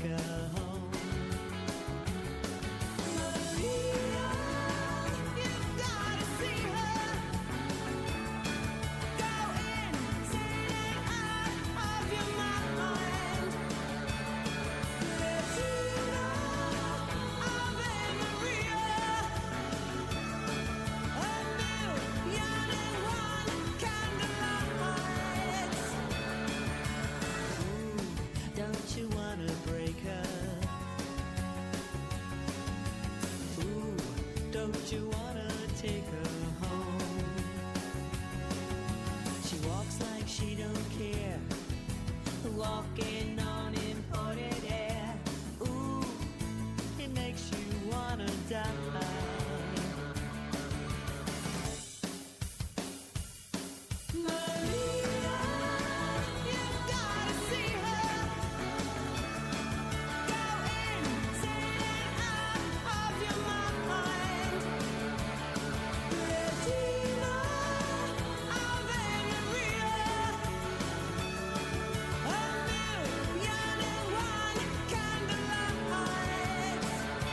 her home. Maria, you've gotta see her. Go insane out of your mind. Regina Ave Maria. A million and one candlelights. Ooh, don't you wanna break her? Ooh, don't you wanna take her home? She walks like she don't care, walking on imported air. Ooh, it makes you wanna die. Maria, you've gotta see her. Go insane out of your mind. Regina Ave Maria. A million and one candlelights.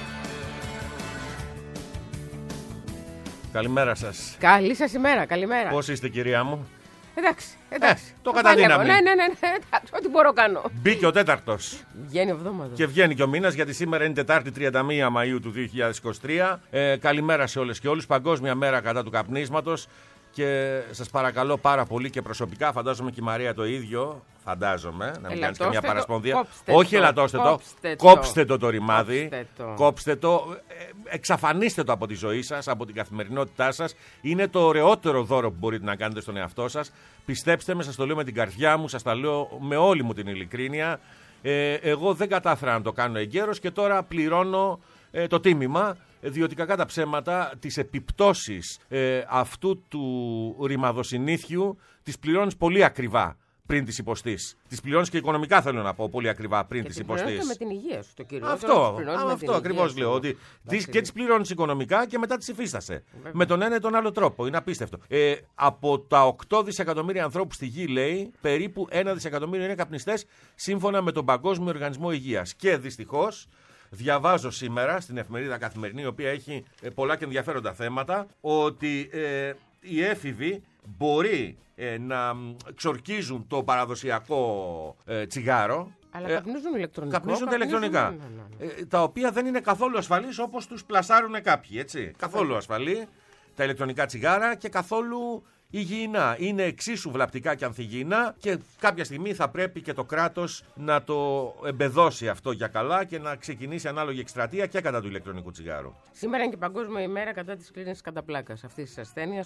Καλημέρα σας. Καλή σας ημέρα, καλημέρα. Πώς είστε, κυρία μου? Εντάξει. το καταδύναμη. Ναι, εντάξει, ό,τι μπορώ κάνω. Μπήκε ο τέταρτος. Βγαίνει εβδόμαδα. Και βγαίνει και ο μήνας, γιατί σήμερα είναι Τετάρτη 31 Μαΐου του 2023. Καλημέρα σε όλες και όλους. Παγκόσμια μέρα κατά του καπνίσματος. Και σας παρακαλώ πάρα πολύ και προσωπικά, φαντάζομαι και η Μαρία το ίδιο. Φαντάζομαι, να μην κάνεις καμία παρασπονδία. Όχι, ελαττώστε το. Κόψτε το ρημάδι. Κόψτε το. Εξαφανίστε το από τη ζωή σας, από την καθημερινότητά σας. Είναι το ωραιότερο δώρο που μπορείτε να κάνετε στον εαυτό σας. Πιστέψτε με, σας το λέω με την καρδιά μου, σας τα λέω με όλη μου την ειλικρίνεια. Εγώ δεν κατάφερα να το κάνω εγκαίρος και τώρα πληρώνω το τίμημα, διότι κακά τα ψέματα τις επιπτώσεις αυτού του ρημαδοσυνήθιου τις πληρώνεις πολύ ακριβά πριν τις υποστείς. Τις πληρώνεις και οικονομικά, θέλω να πω, πολύ ακριβά πριν τις υποστείς. Και με την υγεία σου το κύριο. Αυτό ακριβώς λέω. Ότι και τις πληρώνεις οικονομικά και μετά τις υφίστασαι. Με τον ένα ή τον άλλο τρόπο. Είναι απίστευτο. Από τα 8 δισεκατομμύρια ανθρώπους στη γη, λέει, περίπου 1 δισεκατομμύριο είναι καπνιστές, σύμφωνα με τον Παγκόσμιο Οργανισμό Υγείας. Και δυστυχώς, διαβάζω σήμερα στην εφημερίδα Καθημερινή, η οποία έχει πολλά και ενδιαφέροντα θέματα, ότι οι έφηβοι μπορεί να ξορκίζουν το παραδοσιακό τσιγάρο. Αλλά καπνίζουν ηλεκτρονικά. Καπνίζουν τα ηλεκτρονικά. Τα οποία δεν είναι καθόλου ασφαλείς, όπως τους πλασάρουν κάποιοι. Έτσι. Καθόλου ασφαλή τα ηλεκτρονικά τσιγάρα και καθόλου υγιεινά. Είναι εξίσου βλαπτικά και ανθυγιεινά και κάποια στιγμή θα πρέπει και το κράτος να το εμπεδώσει αυτό για καλά και να ξεκινήσει ανάλογη εκστρατεία και κατά του ηλεκτρονικού τσιγάρου. Σήμερα είναι και Παγκόσμια ημέρα κατά της κλίνης κατά πλάκας, αυτής της ασθένειας,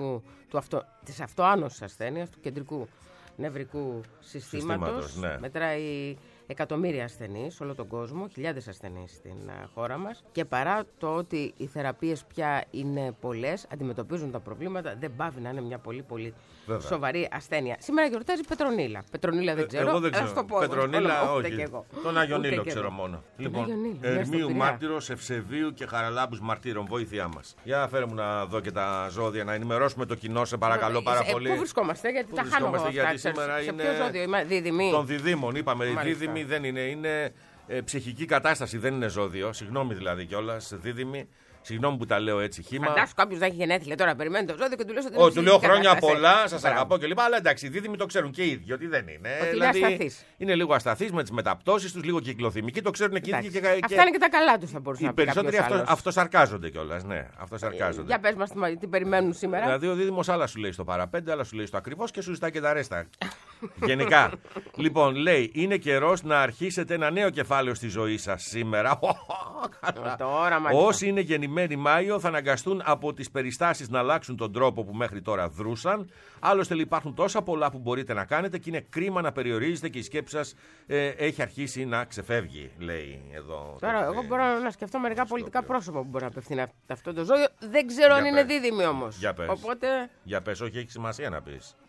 της αυτοάνωσης ασθένειας, του κεντρικού νευρικού συστήματος. Ναι. Μετράει εκατομμύρια ασθενείς σε όλο τον κόσμο, χιλιάδες ασθενείς στην χώρα μας. Και παρά το ότι οι θεραπείες πια είναι πολλές, αντιμετωπίζουν τα προβλήματα, δεν πάβει να είναι μια πολύ πολύ σοβαρή ασθένεια. Σήμερα γιορτάζει Πετρονίλα. Πετρονίλα δεν ξέρω. Εγώ δεν ξέρω. Θα το πω. Πετρονίλα, όχι. Και εγώ. Τον Αγιονίλο ξέρω μόνο. Λοιπόν, Ερμίου Μάρτυρος, Ευσεβίου και Χαραλάμπους Μαρτύρων. Βοήθειά μας. Για φέρε μου να δω και τα ζώδια, να ενημερώσουμε το κοινό, σε παρακαλώ πάρα πολύ. Πού βρισκόμαστε, γιατί τα χάνουμε αυτά. Γιατί σήμερα σε είναι. ποιο ζώδιο είμαι, δίδυμη. Των διδήμων, είπαμε. Δίδυμη δεν είναι. Είναι ψυχική κατάσταση, δεν είναι ζώδιο. Συγγνώμη δηλαδή κιόλας. Δίδυμη. Συγγνώμη που τα λέω έτσι χύμα. Φαντάσου κάποιος να έχει γενέθλια τώρα, περιμένει το ζώδιο και του λέω ότι. Του λέω χρόνια πολλά, σας αγαπώ κλπ. Αλλά εντάξει, οι δίδυμοι το ξέρουν και οι ίδιοι ότι δεν είναι. Ότι δηλαδή, είναι ασταθείς. Είναι λίγο ασταθείς με τις μεταπτώσεις τους, λίγο κυκλοθυμικοί, το ξέρουν και οι ίδιοι. Αυτά είναι και τα καλά τους, θα μπορούσα να πει. Οι περισσότεροι αυτοσαρκάζονται κιόλας. Ναι, αυτοσαρκάζονται. Για πες μας τι περιμένουν σήμερα. Δηλαδή, ο δίδυμος άλλα σου λέει στο παραπέντε, άλλα σου λέει στο ακριβώς και σου ζητάει και τα ρέστα. Γενικά. Λοιπόν, λέει, είναι καιρός να αρχίσετε ένα νέο κεφάλαιο στη ζωή σας σήμερα. Όσοι είναι γεννημένοι Μάιο θα αναγκαστούν από τις περιστάσεις να αλλάξουν τον τρόπο που μέχρι τώρα δρούσαν. Άλλωστε υπάρχουν τόσα πολλά που μπορείτε να κάνετε και είναι κρίμα να περιορίζετε και η σκέψη σας έχει αρχίσει να ξεφεύγει, λέει εδώ. Τώρα, εγώ μπορώ να σκεφτώ μερικά πολιτικά πρόσωπα που μπορεί να απευθύνει αυτό το ζώδιο. Δεν ξέρω αν είναι δίδυμοι όμως. Για πες. Οπότε. Για πες, όχι, έχει σημασία να πεις.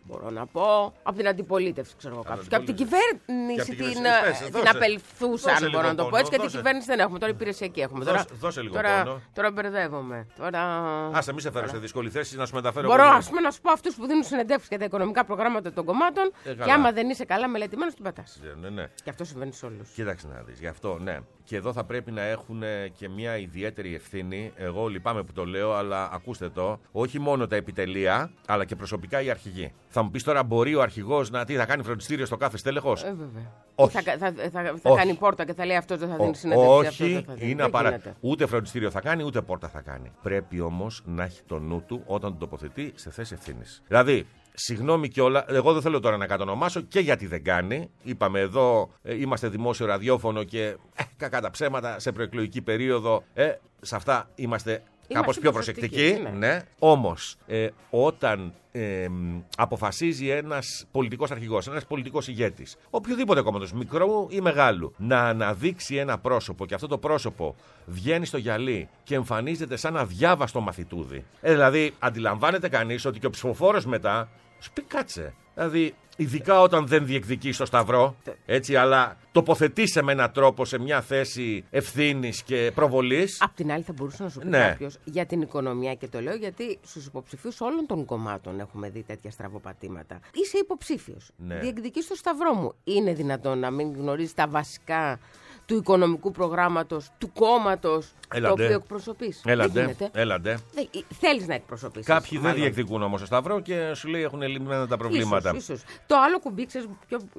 Μπορώ να πω από την αντιπολίτευση, ξέρω εγώ κάποιους. Και από την κυβέρνηση την απελθούσαν, μπορώ να το πω έτσι, γιατί την κυβέρνηση δεν έχουμε. Τώρα υπηρεσιακή έχουμε. Δώσε λίγο πόνο. Τώρα μπερδεύομαι. Άσε, μη σε φέρω σε δύσκολη θέση να σου μεταφέρω. Μπορώ να σου πω αυτούς που δίνουν συνεντεύξεις για τα οικονομικά προγράμματα των κομμάτων και άμα δεν είσαι καλά μελετημένος, την πατάς. Ναι. Και αυτό συμβαίνει σε όλους. Κοίταξε να δεις. Γι' αυτό, ναι. Και εδώ θα πρέπει να έχουν και μια ιδιαίτερη ευθύνη. Εγώ λυπάμαι που το λέω, αλλά ακούστε το. Όχι μόνο τα επιτελεία, αλλά και προσωπικά οι αρχηγοί. Θα μου πεις τώρα, μπορεί ο αρχηγός να θα κάνει φροντιστήριο στο κάθε στέλεχος? Βέβαια. Όχι. Θα κάνει πόρτα και θα λέει αυτός δεν θα δίνει συνέντευξη. Όχι, ούτε φροντιστήριο θα κάνει, ούτε πόρτα θα κάνει. Πρέπει όμως να έχει το νου του όταν τον τοποθετεί σε θέση ευθύνης. Δηλαδή, συγγνώμη κιόλα, εγώ δεν θέλω τώρα να κατονομάσω και γιατί δεν κάνει. Είπαμε εδώ, είμαστε δημόσιο ραδιόφωνο και κακά τα ψέματα σε προεκλογική περίοδο. Σε αυτά είμαστε κάπως πιο προσεκτικοί. Ναι. Όμως, όταν αποφασίζει ένας πολιτικός αρχηγός, ένας πολιτικός ηγέτης, οποιοδήποτε κόμματος, μικρού ή μεγάλου, να αναδείξει ένα πρόσωπο και αυτό το πρόσωπο βγαίνει στο γυαλί και εμφανίζεται σαν αδιάβαστο μαθητούδι. Δηλαδή, αντιλαμβάνεται κανείς ότι και ο ψηφοφόρος μετά σου πει κάτσε. Δηλαδή, ειδικά όταν δεν διεκδικείς το σταυρό, έτσι, αλλά τοποθετείσαι με έναν τρόπο σε μια θέση ευθύνης και προβολής. Απ' την άλλη, θα μπορούσε να σου πει κάποιος για την οικονομία, και το λέω γιατί στους υποψηφίους όλων των κομμάτων έχουμε δει τέτοια στραβοπατήματα. Είσαι υποψήφιος. Ναι. Διεκδικείς το σταυρό μου. Είναι δυνατόν να μην γνωρίζεις τα βασικά του οικονομικού προγράμματος, του κόμματος το οποίο εκπροσωπείς? Έλαντε. Θέλεις να εκπροσωπήσεις. Κάποιοι δεν διεκδικούν όμως το σταυρό και σου λέει έχουν λυμμένα τα προβλήματα. Ίσως. Το άλλο κουμπί, ξέρεις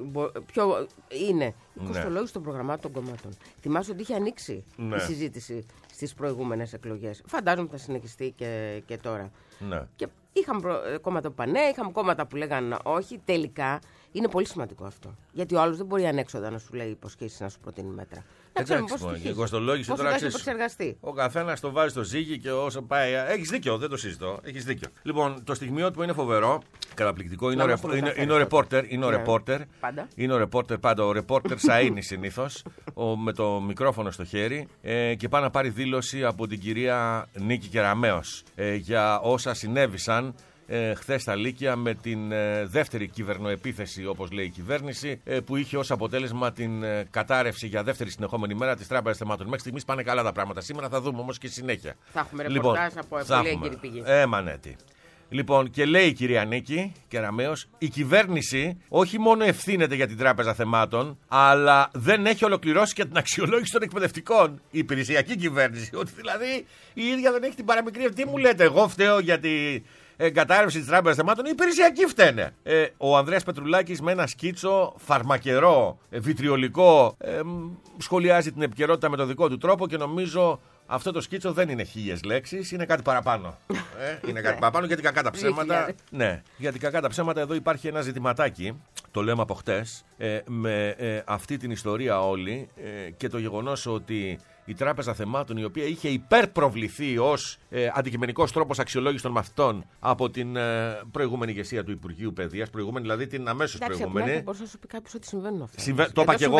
ποιο είναι? Η κοστολόγηση των προγραμμάτων των κομμάτων. Θυμάσαι ότι είχε ανοίξει η συζήτηση στις προηγούμενες εκλογές. Φαντάζομαι θα συνεχιστεί και τώρα. Ναι. Και είχαμε κόμματα που είπαν ναι, είχαμε κόμματα που λέγανε όχι. Τελικά είναι πολύ σημαντικό αυτό. Γιατί ο άλλος δεν μπορεί ανέξοδα να σου λέει υποσχέσεις, να σου προτείνει μέτρα. Εντάξει, η κοστολόγηση τώρα ξέρεις. Ο καθένας το βάζει στο ζύγι και όσο πάει. Έχεις δίκιο, δεν το συζητώ. Έχεις δίκιο. Λοιπόν, το στιγμιότυπο είναι φοβερό, καταπληκτικό. Είναι ο ρεπόρτερ. Είναι ο ρεπόρτερ πάντα. Ο ρεπόρτερ σαΐνει συνήθως, με το μικρόφωνο στο χέρι και πάει να πάρει δήλωση από την κυρία Νίκη Κεραμέως για όσα συνέβησαν χθες στα Λύκεια με την δεύτερη κυβερνοεπίθεση, όπως λέει η κυβέρνηση, που είχε ως αποτέλεσμα την κατάρρευση για δεύτερη συνεχόμενη μέρα της Τράπεζας Θεμάτων. Μέχρι στιγμής πάνε καλά τα πράγματα. Σήμερα θα δούμε όμως και συνέχεια. Θα έχουμε ρεπορτάζ από πολύ έγκυρη πηγή. Μανέτη. Λοιπόν, και λέει η κυρία Νίκη Κεραμέως, η κυβέρνηση όχι μόνο ευθύνεται για την Τράπεζα Θεμάτων, αλλά δεν έχει ολοκληρώσει και την αξιολόγηση των εκπαιδευτικών. Η υπηρεσιακή κυβέρνηση. Ότι δηλαδή η ίδια δεν έχει την παραμικρή. Τι μου λέτε, εγώ φταίω για την κατάρρευση της Τράπεζας Θεμάτων? Οι υπηρεσιακοί φταίνε. Ο Ανδρέας Πετρουλάκης με ένα σκίτσο φαρμακερό, βιτριολικό, σχολιάζει την επικαιρότητα με τον δικό του τρόπο και νομίζω αυτό το σκίτσο δεν είναι 1000 λέξεις, είναι κάτι παραπάνω. Είναι κάτι παραπάνω γιατί κακά τα ψέματα. Ναι, γιατί κακά τα ψέματα εδώ υπάρχει ένα ζητηματάκι, το λέμε από χτες, με αυτή την ιστορία όλη και το γεγονός ότι η Τράπεζα Θεμάτων, η οποία είχε υπερπροβληθεί ως αντικειμενικός τρόπος αξιολόγησης των μαθητών από την προηγούμενη ηγεσία του Υπουργείου Παιδείας, προηγούμενη δηλαδή την αμέσως προηγούμενη. Δεν μπορούσε να σου πει κάποιος ότι συμβαίνουν αυτά. Το είπα και εγώ.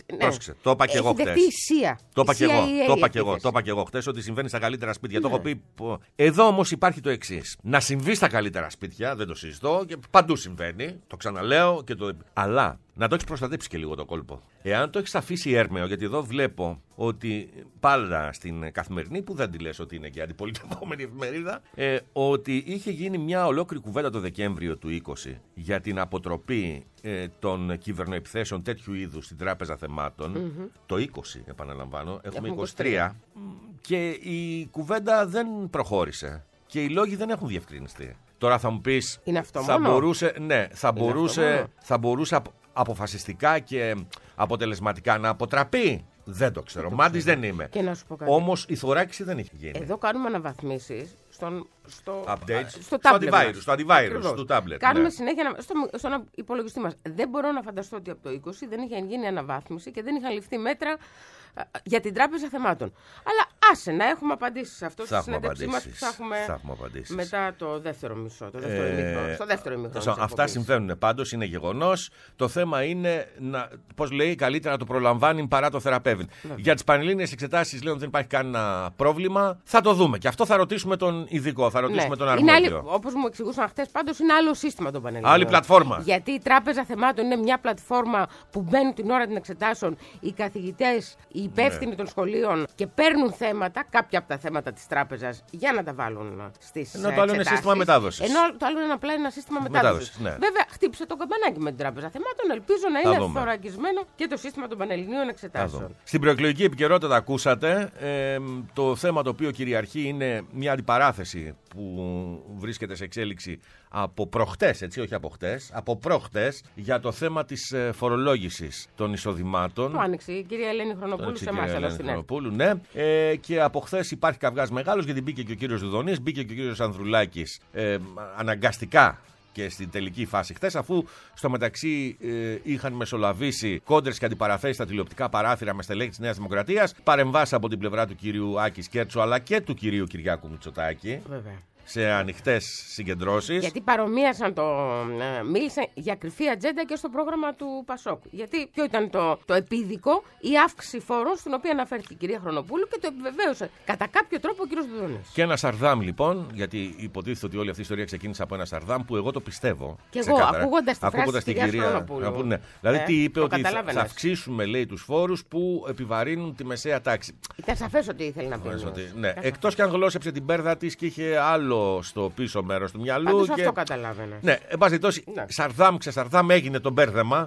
Το είπα και εγώ χτες. Το είπα και εγώ χτες ότι συμβαίνει στα καλύτερα σπίτια. Το έχω πει. Εδώ όμως υπάρχει το εξής. Να συμβεί στα καλύτερα σπίτια, δεν το συζητώ, και παντού συμβαίνει. Το ξαναλέω και το. Αλλά να το έχεις προστατέψει και λίγο το κόλπο. Εάν το έχεις αφήσει έρμεο, γιατί εδώ βλέπω ότι πάντα στην Καθημερινή, που δεν τη λες ότι είναι και αντιπολιτευόμενη εφημερίδα, ότι είχε γίνει μια ολόκληρη κουβέντα το Δεκέμβριο του 20 για την αποτροπή των κυβερνοεπιθέσεων τέτοιου είδους στην Τράπεζα Θεμάτων. Το 20, επαναλαμβάνω, έχουμε 23. Και η κουβέντα δεν προχώρησε. Και οι λόγοι δεν έχουν διευκρινιστεί. Τώρα θα μου πεις, θα μπορούσε αποφασιστικά και αποτελεσματικά να αποτραπεί. Δεν το ξέρω. Μάντης δεν είμαι. Όμως η θωράκιση δεν έχει γίνει. Εδώ κάνουμε αναβαθμίσεις στο antivirus, του tablet. Κάνουμε συνέχεια στον υπολογιστή μας. Δεν μπορώ να φανταστώ ότι από το 20 δεν είχε γίνει αναβάθμιση και δεν είχαν ληφθεί μέτρα για την Τράπεζα Θεμάτων. Αλλά Άσε, να έχουμε απαντήσεις σε αυτό. Στη συνέντευξή μας που θα έχουμε μετά το δεύτερο μισό. Στο δεύτερο ημίχρονο. Αυτά συμβαίνουν πάντως, είναι γεγονός. Το θέμα είναι, πώς λέει, καλύτερα να το προλαμβάνει παρά το θεραπεύει. Για τις πανελλήνιες εξετάσεις λέω ότι δεν υπάρχει κανένα πρόβλημα. Θα το δούμε. Και αυτό θα ρωτήσουμε τον ειδικό, θα ρωτήσουμε τον αρμόδιο. Όπως μου εξηγούσαν χτες, πάντως είναι άλλο σύστημα των πανελλήνιων. Άλλη πλατφόρμα. Γιατί η Τράπεζα Θεμάτων είναι μια πλατφόρμα που μπαίνουν την ώρα των εξετάσεων οι καθηγητές, οι υπεύθυνοι των σχολείων και παίρνουν θέματα, κάποια από τα θέματα της τράπεζας, για να τα βάλουν στις Ενώ το άλλο είναι σύστημα μετάδοσης. Ενώ το άλλο είναι απλά ένα σύστημα μετάδοσης. Ναι. Βέβαια, χτύπησε το καμπανάκι με την Τράπεζα Θεμάτων. Ελπίζω να είναι θωρακισμένο και το σύστημα των πανελληνίων εξετάσεων. Στην προεκλογική επικαιρότητα ακούσατε. Το θέμα το οποίο κυριαρχεί είναι μια αντιπαράθεση που βρίσκεται σε εξέλιξη από προχτές, έτσι, όχι από χτες, από προχτές, για το θέμα της φορολόγησης των εισοδημάτων. Το άνοιξε η κυρία Ελένη Χρονοπούλου σε εμάς εδώ στην Χρονοπούλου, ναι. Και από χθες υπάρχει καυγάς μεγάλος, γιατί μπήκε και ο κύριος Δουδονής, μπήκε και ο κύριος Ανδρουλάκης αναγκαστικά και στην τελική φάση χθες, αφού στο μεταξύ είχαν μεσολαβήσει κόντρες και αντιπαραθέσεις στα τηλεοπτικά παράθυρα με στελέχη της Νέας Δημοκρατίας, παρεμβάσεις από την πλευρά του κυρίου Άκη Σκέρτσου αλλά και του κυρίου Κυριάκου Μητσοτάκη. Βέβαια. Σε ανοιχτές συγκεντρώσεις. Γιατί παρομοίασαν μίλησαν για κρυφή ατζέντα και στο πρόγραμμα του Πασόκ. Γιατί ποιο ήταν το επίδικο, η αύξηση φόρων, στην οποία αναφέρθηκε η κυρία Χρονοπούλου και το επιβεβαίωσε κατά κάποιο τρόπο ο κύριος Δουδονής. Και ένα Σαρδάμ λοιπόν, γιατί υποτίθεται ότι όλη αυτή η ιστορία ξεκίνησε από ένα Σαρδάμ που εγώ το πιστεύω. Και εγώ ακούγοντας την κυρία Χρονοπούλου. Ναι. Δηλαδή τι είπε, ότι θα αυξήσουμε, λέει, τους φόρους που επιβαρύνουν τη μεσαία τάξη. Ήταν σαφές ότι ήθελε να πει. Ναι. Εκτός και αν γλώσσεψε την πέρδα της και είχε άλλο στο πίσω μέρος του μυαλού. Πάντως αυτό καταλάβαινε. Ναι, εν πάση περιπτώσει, Σαρδάμ ξεσαρδάμ έγινε το μπέρδεμα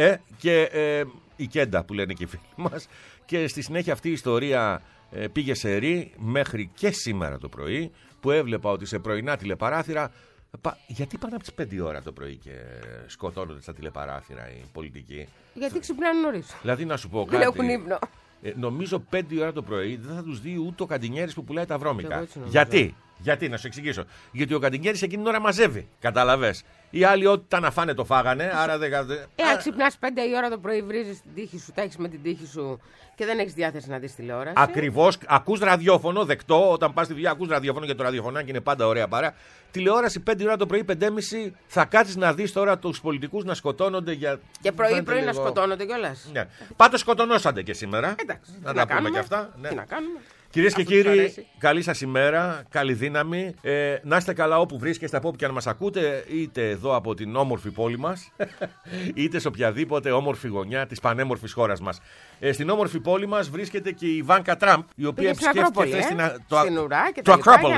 και η κέντα που λένε και οι φίλοι μας. Και στη συνέχεια αυτή η ιστορία πήγε σε ρί μέχρι και σήμερα το πρωί, που έβλεπα ότι σε πρωινά τηλεπαράθυρα. Γιατί πάνε από τις 5 ώρα το πρωί και σκοτώνονται στα τηλεπαράθυρα οι πολιτικοί? Γιατί ξυπνάνε νωρίς. Δηλαδή να σου πω κάτι. Δεν έχουν ύπνο. Νομίζω 5 ώρα το πρωί δεν θα τους δει ούτε ο Καντινιέρης που πουλάει τα βρώμικα. Γιατί, να σου εξηγήσω. Γιατί ο Καντινιέρης εκείνη την ώρα μαζεύει. Κατάλαβες. Οι άλλοι ό,τι τα να φάνε το φάγανε. Άρα δεν. Αν ξυπνάς 5 η ώρα το πρωί, βρίζεις την τύχη σου, τα έχεις με την τύχη σου και δεν έχεις διάθεση να δεις τηλεόραση. Ακριβώς. Ακούς ραδιόφωνο, δεκτό. Όταν πας στη δουλειά, ακούς ραδιόφωνο, γιατί το ραδιοφωνάκι είναι πάντα ωραία παρά. Τηλεόραση 5 ώρα το πρωί, 5.30. Θα κάτσεις να δεις τώρα τους πολιτικούς να σκοτώνονται για. Και πρωί να σκοτώνονται κιόλας. Ναι. Πάντως σκοτωνόσατε και σήμερα. Εντάξει. Να τα πούμε κι αυτά. Τι να κάνουμε. Κυρίες και κύριοι, καλή σας ημέρα, καλή δύναμη. Να είστε καλά όπου βρίσκεστε, από όπου και αν μας ακούτε, είτε εδώ από την όμορφη πόλη μας, είτε σε οποιαδήποτε όμορφη γωνιά της πανέμορφης χώρας μας. Στην όμορφη πόλη μας βρίσκεται και η Ιβάνκα Τραμπ, η οποία επισκέφθηκε στην ουρά και το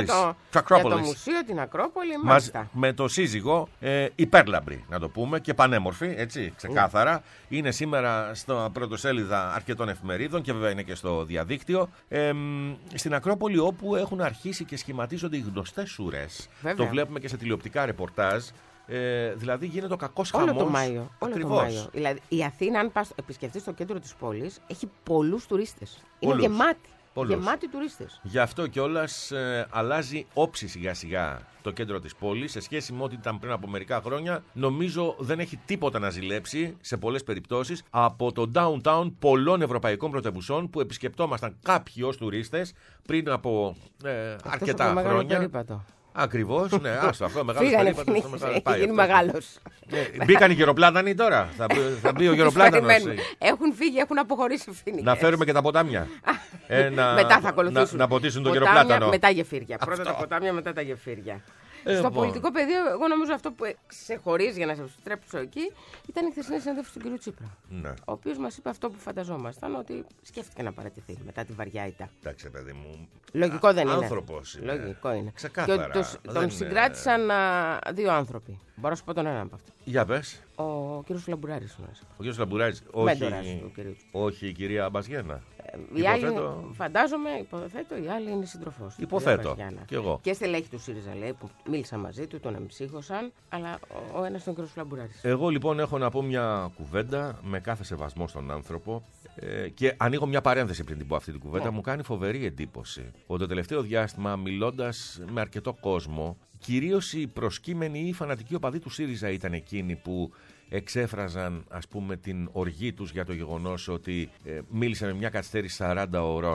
για το μουσείο, την Ακρόπολη, μάλιστα. Με το σύζυγο, υπέρλαμπρη, να το πούμε, και πανέμορφη, έτσι, ξεκάθαρα. Είναι σήμερα στο πρωτοσέλιδα αρκετών εφημερίδων και βέβαια είναι και στο διαδίκτυο. Στην Ακρόπολη, όπου έχουν αρχίσει και σχηματίζονται οι γνωστές ουρές. Το βλέπουμε και σε τηλεοπτικά ρεπορτάζ. Δηλαδή γίνεται ο κακός χαμός. Όλο το Μάιο. Δηλαδή, η Αθήνα, αν πας επισκεφτείς το κέντρο της πόλης, έχει πολλούς τουρίστες. Είναι γεμάτη τουρίστες. Γι' αυτό κιόλας αλλάζει όψη σιγά σιγά το κέντρο της πόλης σε σχέση με ό,τι ήταν πριν από μερικά χρόνια. Νομίζω δεν έχει τίποτα να ζηλέψει σε πολλές περιπτώσεις από το downtown πολλών ευρωπαϊκών πρωτευουσών που επισκεπτόμασταν κάποιοι ως τουρίστες πριν από αρκετά χρόνια. Ακριβώς, ναι, άστο αυτό, μεγάλος περίπατος. Έχει γίνει μεγάλος. Μπήκαν οι γεροπλάτανοι τώρα, θα μπει ο γεροπλάτανος. Έχουν φύγει, έχουν αποχωρήσει φοινικές. Να φέρουμε και τα ποτάμια. Μετά θα ακολουθήσουν. Να ποτίσουν το γεροπλάτανο. Μετά γεφύρια. Πρώτα τα ποτάμια, μετά τα γεφύρια. Στο πολιτικό πεδίο, εγώ νομίζω αυτό που ξεχωρίζει, για να σας επιτρέψω εκεί, ήταν η χθεσινή συνέντευξη του κ. Τσίπρα. Ναι. Ο οποίος μας είπε αυτό που φανταζόμασταν, ότι σκέφτηκε να παραιτηθεί μετά τη βαριά ήττα. Εντάξει, παιδί μου. Λογικό δεν είναι. Άνθρωπος είναι. Λογικό είναι. Ξεκάθαρα. Και τον συγκράτησαν 2 άνθρωποι. Μπορώ να σου πω τον έναν από αυτούς. Για πες. Ο κ. Λαμπουράρης. Ο κ. Λαμπουράρης, όχι η κυρία Μπαζιένα. Η άλλη, φαντάζομαι, υποθέτω, η άλλη είναι σύντροφός του. Υποθέτω. Και εγώ. Και στελέχη του ΣΥΡΙΖΑ, λέει, που μίλησα μαζί του, τον εμψύχωσαν, αλλά ο ένας ήταν ο κ. Λαμπουράρης. Εγώ λοιπόν έχω να πω μια κουβέντα με κάθε σεβασμό στον άνθρωπο. Και ανοίγω μια παρένθεση πριν την πω αυτή την κουβέντα. Μου κάνει φοβερή εντύπωση ότι το τελευταίο διάστημα, μιλώντας με αρκετό κόσμο, κυρίως οι προσκύμενοι ή οι φανατικοί οπαδοί του ΣΥΡΙΖΑ ήταν εκείνοι που εξέφραζαν, ας πούμε, την οργή τους για το γεγονός ότι μίλησε με μια καθυστέρηση 40 ωρών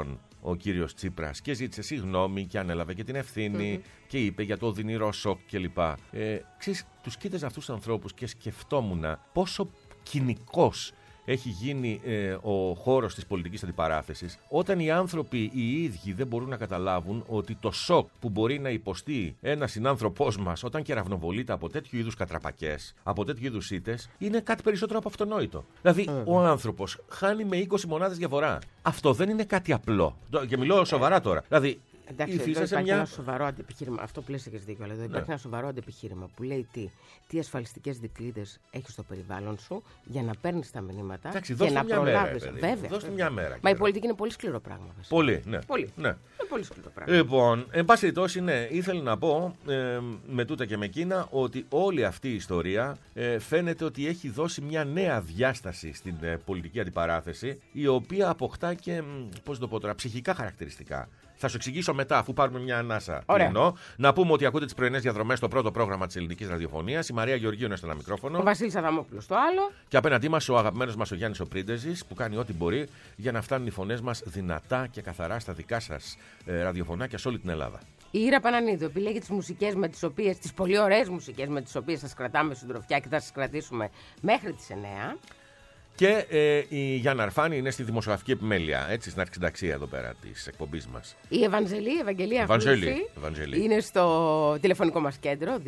ο κύριος Τσίπρας και ζήτησε συγγνώμη και ανέλαβε και την ευθύνη και είπε για το οδυνηρό σοκ κλπ. Ξέρεις, τους κοίταζα αυτούς τους ανθρώπους και σκεφτόμουν πόσο κοινικός έχει γίνει ο χώρος της πολιτικής αντιπαράθεσης, όταν οι άνθρωποι οι ίδιοι δεν μπορούν να καταλάβουν ότι το σοκ που μπορεί να υποστεί ένας συνάνθρωπός μας όταν κεραυνοβολείται από τέτοιου είδους κατραπακές, από τέτοιου είδους ήττες, είναι κάτι περισσότερο από αυτονόητο. Δηλαδή, ο άνθρωπος χάνει με 20 μονάδες διαφορά. Αυτό δεν είναι κάτι απλό. Και μιλώ σοβαρά τώρα. Δηλαδή, εντάξει, εδώ υπάρχει ένα σοβαρό αντεπιχείρημα. Αυτό που λες έχεις δίκιο, αλλά εδώ υπάρχει ένα σοβαρό αντεπιχείρημα που λέει τι ασφαλιστικές δικλείδες έχεις στο περιβάλλον σου για να παίρνεις τα μηνύματα. Εντάξει, και να προλάβεις. Βέβαια. Δώστε μια μέρα. Μα η πολιτική είναι πολύ σκληρό πράγμα. Πολύ, ναι. Πολύ. Ναι. Είναι πολύ σκληρό πράγμα. Λοιπόν, εν πάση περιπτώσει, ναι, ήθελα να πω με τούτα και με εκείνα ότι όλη αυτή η ιστορία φαίνεται ότι έχει δώσει μια νέα διάσταση στην πολιτική αντιπαράθεση, η οποία αποκτά και, πώς το πω τώρα, ψυχικά χαρακτηριστικά. Θα σου εξηγήσω μετά, αφού πάρουμε μια ανάσα. Να πούμε ότι ακούτε τις πρωινές διαδρομές στο πρώτο πρόγραμμα της ελληνικής ραδιοφωνίας. Η Μαρία Γεωργίου είναι στο ένα μικρόφωνο. Ο Βασίλης Αδαμόπουλος στο άλλο. Και απέναντί μας ο αγαπημένος μας ο Γιάννης ο Πρίντεζης, που κάνει ό,τι μπορεί για να φτάνουν οι φωνές μας δυνατά και καθαρά στα δικά σας ραδιοφωνάκια σε όλη την Ελλάδα. Η Ήρα Πανανίδου επιλέγει τις μουσικές με τις οποίες, τις πολύ ωραίες μουσικές με τις οποίες σας κρατάμε συντροφιά και θα σας κρατήσουμε μέχρι τις 9. Και η Γιάννα Αρφάνη είναι στη δημοσιογραφική επιμέλεια, έτσι, στην αρχινταξία εδώ πέρα της εκπομπής μας. Η Ευαγγελία Αφρούση είναι στο τηλεφωνικό μας κέντρο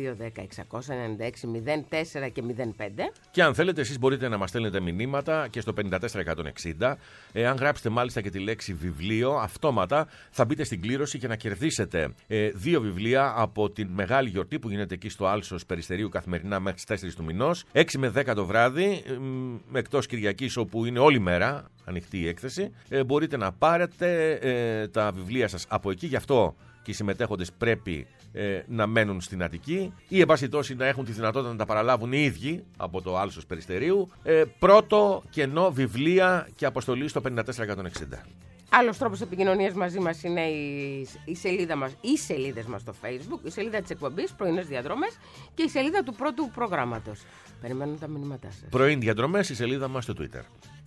210-696-04 και 05. Και αν θέλετε, εσείς μπορείτε να μας στέλνετε μηνύματα και στο 54160. Αν γράψετε μάλιστα και τη λέξη βιβλίο, αυτόματα θα μπείτε στην κλήρωση και να κερδίσετε 2 βιβλία από την μεγάλη γιορτή που γίνεται εκεί στο Άλσος Περιστερίου καθημερινά μέχρι τις 4 του μηνός, 6 με 10 το βράδυ, εκτός Κυριακής, όπου είναι όλη μέρα ανοιχτή η έκθεση. Μπορείτε να πάρετε τα βιβλία σας από εκεί, γι' αυτό και οι συμμετέχοντες πρέπει να μένουν στην Αττική ή εν πάση περιπτώσει να έχουν τη δυνατότητα να τα παραλάβουν οι ίδιοι από το Άλσος Περιστερίου. Πρώτο κενό βιβλία και αποστολή στο 54160. Άλλος τρόπος επικοινωνίας μαζί μας είναι η σελίδα μας, οι σελίδες μας στο Facebook, η σελίδα της εκπομπής Πρωινές Διαδρομές και η σελίδα του πρώτου προγράμματος. Περιμένουμε τα μηνύματά σας. Πρωιν Διαδρομές, η σελίδα μας στο Twitter.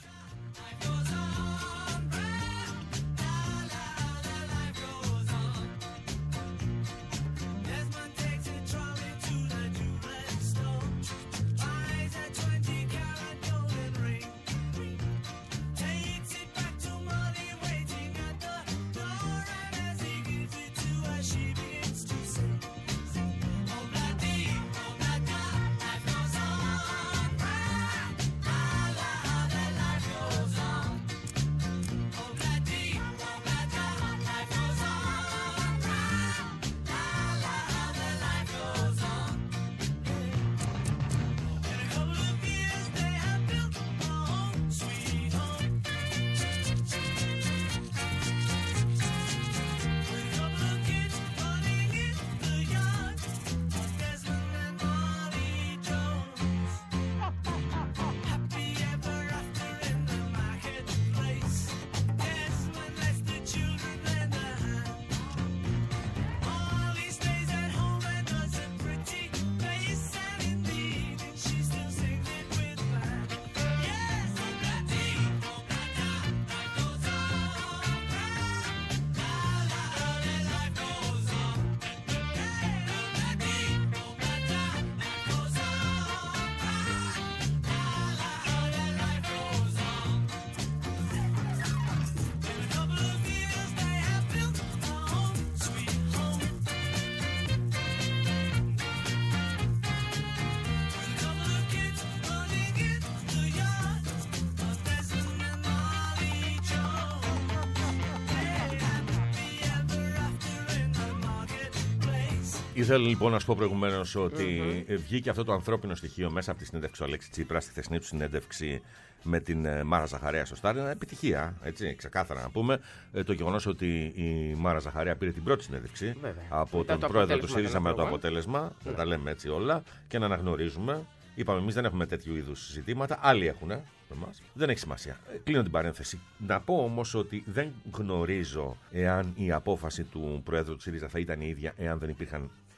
Ήθελα λοιπόν να σου πω προηγουμένως ότι βγήκε αυτό το ανθρώπινο στοιχείο μέσα από τη συνέντευξη του Αλέξη Τσίπρα, στη χθεσινή του συνέντευξη με την Μάρα Ζαχαρέα στο Στάρ. Είναι επιτυχία, έτσι, ξεκάθαρα να πούμε. Το γεγονός ότι η Μάρα Ζαχαρέα πήρε την πρώτη συνέντευξη από τον πρόεδρο του ΣΥΡΙΖΑ με το αποτέλεσμα. Να τα λέμε έτσι όλα και να αναγνωρίζουμε. Είπαμε, εμείς δεν έχουμε τέτοιου είδους ζητήματα. Άλλοι έχουν. Δεν έχει σημασία. Κλείνω την παρένθεση. Να πω όμως ότι δεν γνωρίζω εάν η απόφαση του Προέδρου του ΣΥΡΙΖΑ θα ήταν η ίδια εάν δεν υπήρχαν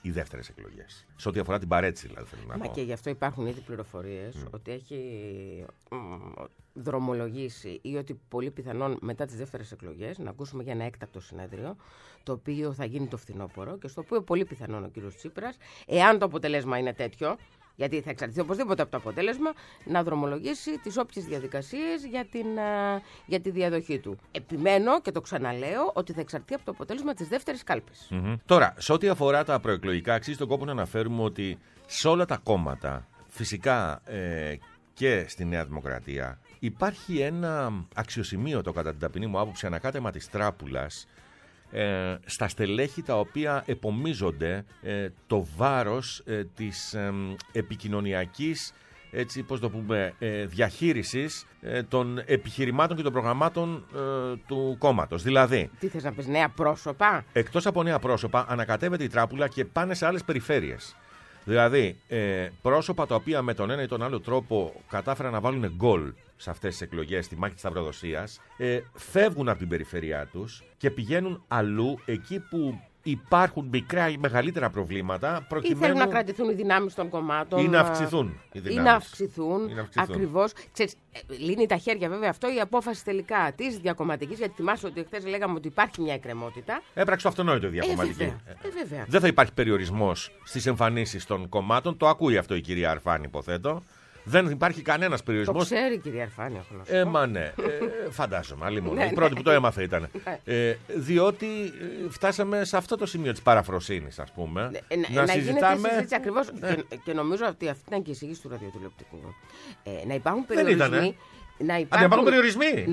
οι δεύτερες εκλογές. Σε ό,τι αφορά την παρέτηση, δηλαδή, θέλω να πω. Και γι' αυτό υπάρχουν ήδη πληροφορίες ότι έχει δρομολογήσει ή ότι πολύ πιθανόν μετά τις δεύτερες εκλογές να ακούσουμε για ένα έκτακτο συνέδριο, το οποίο θα γίνει το φθινόπωρο και στο οποίο πολύ πιθανόν ο κύριος Τσίπρας, εάν το αποτέλεσμα είναι τέτοιο, γιατί θα εξαρτηθεί οπωσδήποτε από το αποτέλεσμα, να δρομολογήσει τις όποιες διαδικασίες για τη διαδοχή του. Επιμένω και το ξαναλέω ότι θα εξαρτηθεί από το αποτέλεσμα της δεύτερης κάλπης. Τώρα, σε ό,τι αφορά τα προεκλογικά, αξίζει τον κόπο να αναφέρουμε ότι σε όλα τα κόμματα, φυσικά και στη Νέα Δημοκρατία, υπάρχει ένα αξιοσημείωτο, κατά την ταπεινή μου άποψη, ανακάτεμα της τράπουλας στα στελέχη τα οποία επομίζονται το βάρος της επικοινωνιακής, έτσι πώς το πούμε, διαχείρισης των επιχειρημάτων και των προγραμμάτων του κόμματος. Δηλαδή, τι θες να πεις, νέα πρόσωπα? Εκτός από νέα πρόσωπα, ανακατεύεται η τράπουλα και πάνε σε άλλες περιφέρειες. Δηλαδή, πρόσωπα τα οποία με τον ένα ή τον άλλο τρόπο κατάφεραν να βάλουν γκολ σε αυτές τις εκλογές, στη μάχη της σταυροδοσίας, φεύγουν από την περιφερειά τους και πηγαίνουν αλλού, εκεί που υπάρχουν μικρά ή μεγαλύτερα προβλήματα, προκειμένου... Ή θέλουν να κρατηθούν οι δυνάμεις των κομμάτων. Ή να αυξηθούν οι δυνάμεις. Ή να αυξηθούν. Ακριβώς. Ξέρεις, λύνει τα χέρια βέβαια αυτό η απόφαση τελικά της διακομματικής, γιατί θυμάσαι ότι χθες λέγαμε ότι υπάρχει μια εκκρεμότητα. Έπραξε το αυτονόητο η διακομματική. Βέβαια. Δεν θα υπάρχει περιορισμός στις εμφανίσεις των κομμάτων. Το ακούει αυτό η κυρία Αρφάνη, υποθέτω. Δεν υπάρχει κανένας περιορισμός. Το ξέρει η κυρία Αρφάνη, έχω να σου πω. Μα ναι, φαντάζομαι. Η πρώτη που το έμαθε ήταν. Διότι φτάσαμε σε αυτό το σημείο της παραφροσύνης, ας πούμε. Να συζητάμε. Συζήτηση ακριβώς. Και νομίζω ότι αυτή ήταν και η εισήγηση του ραδιοτηλεοπτικού. Να υπάρχουν περιορισμοί. Να υπάρχουν περιορισμοί.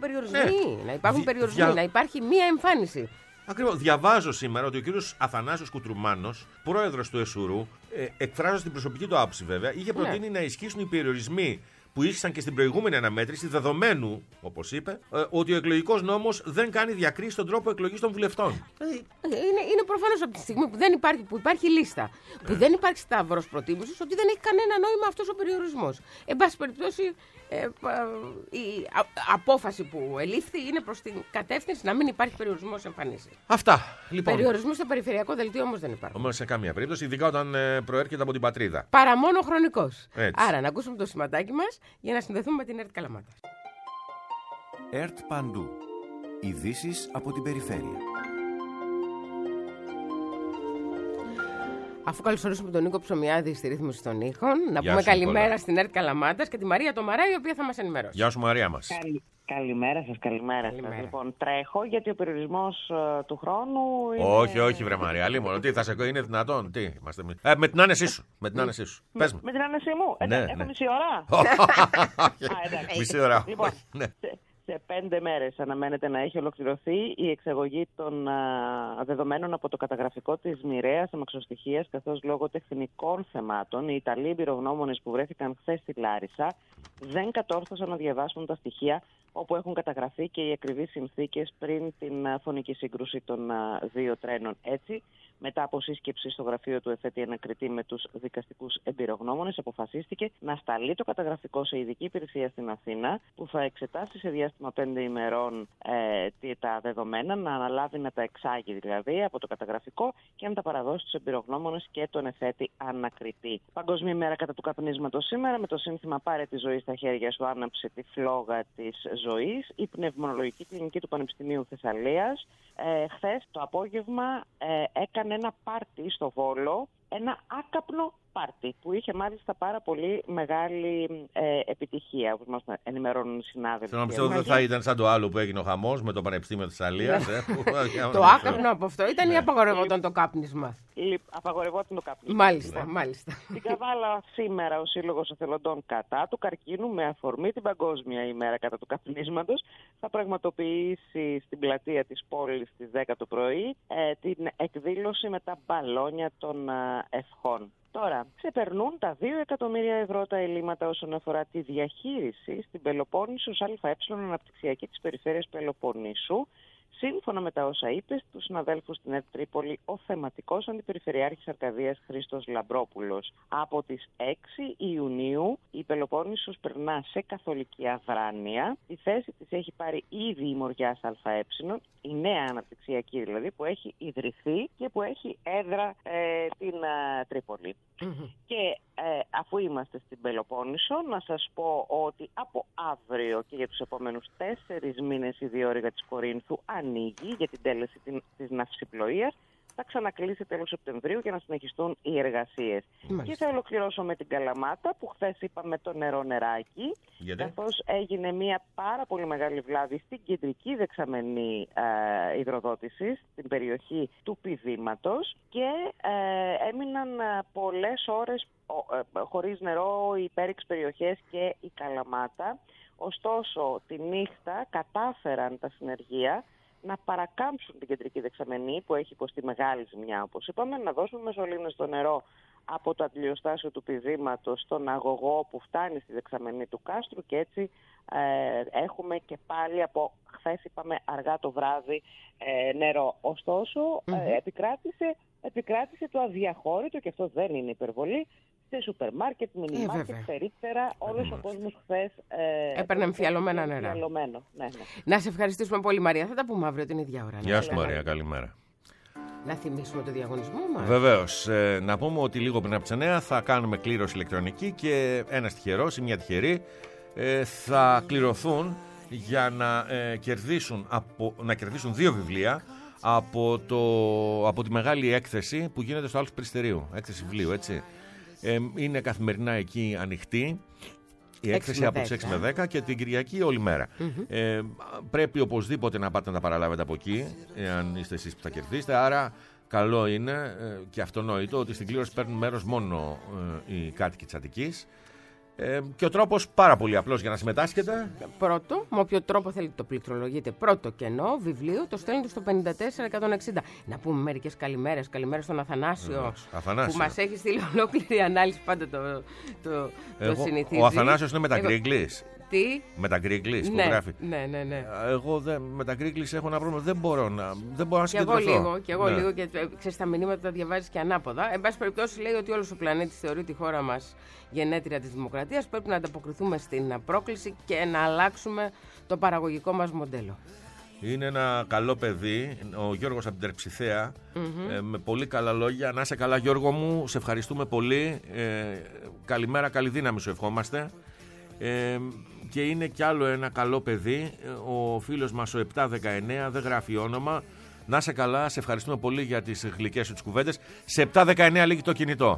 Να υπάρχει μία εμφάνιση. Ακριβώς. Διαβάζω σήμερα ότι ο κύριος Αθανάσιος Κουτρουμάνος, πρόεδρος του ΕΣΟΥΡΟΥ, εκφράζοντας την προσωπική του άποψη βέβαια, είχε προτείνει να ισχύσουν οι περιορισμοί που ήσαν και στην προηγούμενη αναμέτρηση, δεδομένου, όπως είπε, ότι ο εκλογικός νόμος δεν κάνει διακρίσεις στον τρόπο εκλογής των βουλευτών. Είναι προφανώς από τη στιγμή που υπάρχει λίστα, που δεν υπάρχει σταύρος προτίμησης, ότι δεν έχει κανένα νόημα αυτός ο περιορισμός. Εν πάση περιπτώσει, η απόφαση που ελήφθη είναι προς την κατεύθυνση να μην υπάρχει περιορισμός εμφανίσεις. Αυτά. Λοιπόν. Περιορισμού στο περιφερειακό δελτίο όμως δεν υπάρχει. Όμως σε καμία περίπτωση, ειδικά όταν προέρχεται από την πατρίδα. Παρά μόνο χρονικός. Άρα να ακούσουμε το σηματάκι μας για να συνδεθούμε με την ΕΡΤ Καλαμάτα. ΕΡΤ Παντού. Ειδήσεις από την περιφέρεια. Αφού καλωσορίσουμε τον Νίκο Ψωμιάδη στη ρύθμιση των ήχων, να πούμε καλημέρα στην ΕΡΤ Καλαμάτας και τη Μαρία Τομαρά, η οποία θα μας ενημερώσει. Γεια σου, Μαρία μας. Καλημέρα σας, καλημέρα σας. Λοιπόν, τρέχω γιατί ο περιορισμός του χρόνου είναι... Όχι, βρε Μαρία, λίμωνο. Τι, είναι δυνατόν, τι είμαστε εμείς. Με την άνεσή σου. Πες μου. Με την άνεσή μου. Ναι, έχω μισή ώρα. Μισή ώρα. Λοιπόν, σε 5 μέρες αναμένεται να έχει ολοκληρωθεί η εξαγωγή των δεδομένων από το καταγραφικό της μοιραίας αμαξοστοιχείας, καθώς λόγω τεχνικών θεμάτων οι Ιταλοί εμπειρογνώμονες που βρέθηκαν χθες στη Λάρισα δεν κατόρθωσαν να διαβάσουν τα στοιχεία όπου έχουν καταγραφεί και οι ακριβείς συνθήκες πριν την φωνική σύγκρουση των δύο τρένων. Έτσι, μετά από σύσκεψη στο γραφείο του εφέτη ανακριτή με τους δικαστικούς εμπειρογνώμονες, αποφασίστηκε να σταλεί το καταγραφικό σε ειδική υπηρεσία στην Αθήνα, που θα εξετάσει σε διάστημα 5 ημερών τα δεδομένα, να αναλάβει να τα εξάγει δηλαδή από το καταγραφικό και να τα παραδώσει στους εμπειρογνώμονες και τον εφέτη ανακριτή. Παγκόσμια ημέρα κατά του καπνίσματος σήμερα, με το σύνθημα «Πάρε τη ζωή στα χέρια σου, άναψε τη φλόγα της ζωής», η Πνευμονολογική Κλινική του Πανεπιστημίου Θεσσαλίας χθες το απόγευμα έκανε ένα πάρτι στο Βόλο, ένα άκαπνο πάρτι που είχε μάλιστα πάρα πολύ μεγάλη επιτυχία, όπως μας ενημερώνουν οι συνάδελφοι. Θέλω να πιστεύω ότι δεν θα ήταν σαν το άλλο που έγινε ο χαμός με το Πανεπιστήμιο της Θεσσαλίας. Το άκαπνο από αυτό ήταν ή απαγορευόταν το κάπνισμα? Απαγορευόταν το κάπνισμα. Μάλιστα. Στην Καβάλα σήμερα ο Σύλλογος Εθελοντών κατά του καρκίνου, με αφορμή την Παγκόσμια ημέρα κατά του καπνίσματος, θα πραγματοποιήσει στην πλατεία της πόλης στις 10 το πρωί την εκδήλωση με τα μπαλόνια των ευχών. Τώρα, ξεπερνούν τα 2 εκατομμύρια ευρώ τα ελλείμματα όσον αφορά τη διαχείριση στην Πελοπόννησος ΑΕ αναπτυξιακή της περιφέρειας Πελοποννήσου, Σύμφωνα με τα όσα είπε στους συναδέλφους στην ΕΡΤ Τρίπολη, ο θεματικός αντιπεριφερειάρχης Αρκαδίας Χρήστος Λαμπρόπουλος. Από τις 6 Ιουνίου η Πελοπόννησος περνά σε καθολική αδράνεια. Τη θέση της έχει πάρει ήδη η Μοριάς ΑΕ, η νέα αναπτυξιακή δηλαδή, που έχει ιδρυθεί και που έχει έδρα την Τρίπολη. Και αφού είμαστε στην Πελοπόννησο, να σας πω ότι από αύριο και για τους επόμενους 4 μήνες η διόρυγα της Κορίνθου ανοίγει για την τέλεση της ναυσιπλοείας. Θα ξανακλείσει τέλος Σεπτεμβρίου για να συνεχιστούν οι εργασίες. Και θα ολοκληρώσω με την Καλαμάτα, που χθες είπαμε το νεράκι, καθώς έγινε μια πάρα πολύ μεγάλη βλάβη στην κεντρική δεξαμενή υδροδότησης, στην περιοχή του Πηδήματος, και έμειναν πολλές ώρες χωρίς νερό οι υπέρυξ περιοχές και η Καλαμάτα. Ωστόσο, τη νύχτα κατάφεραν τα συνεργεία να παρακάμψουν την κεντρική δεξαμενή, που έχει υποστεί μεγάλη ζημιά, όπως είπαμε, να δώσουν μεσολύνες στο νερό από το αντιλιοστάσιο του Πηδήματος στον αγωγό που φτάνει στη δεξαμενή του κάστρου, και έτσι έχουμε και πάλι από χθες, είπαμε, αργά το βράδυ νερό. Ωστόσο, επικράτησε το αδιαχώρητο, και αυτό δεν είναι υπερβολή, σε σούπερ μάρκετ, μινιμάρκετ, περίπτερα, όλος ο κόσμος χθες έπαιρνε εμφιαλωμένα νερά. Ναι. Να σε ευχαριστήσουμε πολύ, Μαρία. Θα τα πούμε αύριο την ίδια ώρα. Γεια σου, Μαρία, καλημέρα. Να θυμίσουμε το διαγωνισμό μας. Βεβαίως. Να πούμε ότι λίγο πριν από τις 9 θα κάνουμε κλήρωση ηλεκτρονική και ένας τυχερός ή μια τυχερή θα κληρωθούν για να κερδίσουν 2 βιβλία από τη μεγάλη έκθεση που γίνεται στο Άλος Περιστερίου. Έκθεση βιβλίου, έτσι. Είναι καθημερινά εκεί ανοιχτή η έκθεση από τις 6 με 10 και την Κυριακή όλη μέρα. Πρέπει οπωσδήποτε να πάτε να τα παραλάβετε από εκεί, αν είστε εσείς που θα κερδίσετε. Άρα καλό είναι και αυτονόητο ότι στην κλήρωση παίρνουν μέρος μόνο οι κάτοικοι της Αττικής. Και ο τρόπος πάρα πολύ απλός για να συμμετάσχετε. Πρώτο, με όποιο τρόπο θέλετε το πληκτρολογείτε. Πρώτο κενό βιβλίο, το στέλνετε στο 54160. Να πούμε μερικές καλημέρες. Καλημέρες στον Αθανάσιο, που μας έχει στείλει ολόκληρη ανάλυση. Πάντα το συνηθίζει. Ο Αθανάσιος είναι με τα γκρίγκλις. Τι? Με τα γκρίγκλις που γράφει. Ναι. Εγώ με τα γκρίγκλις έχω ένα πρόβλημα. Δεν μπορώ να συγκεντρωθώ. Και εγώ λίγο. Και ξέρεις, τα μηνύματα τα διαβάζεις και ανάποδα. Εν πάση περιπτώσει, λέει ότι όλος ο πλανήτης θεωρεί τη χώρα μας γενέτρια της δημοκρατίας. Πρέπει να ανταποκριθούμε στην πρόκληση και να αλλάξουμε το παραγωγικό μας μοντέλο. Είναι ένα καλό παιδί, ο Γιώργος από την Τερψιθέα, με πολύ καλά λόγια. Να είσαι καλά, Γιώργο μου, σε ευχαριστούμε πολύ. Καλημέρα, καλή δύναμη σου ευχόμαστε. Και είναι κι άλλο ένα καλό παιδί, ο φίλος μας ο 719, δεν γράφει όνομα. Να είσαι καλά, σε ευχαριστούμε πολύ για τις γλυκές σου τις κουβέντες. Σε 719 λύγει το κινητό.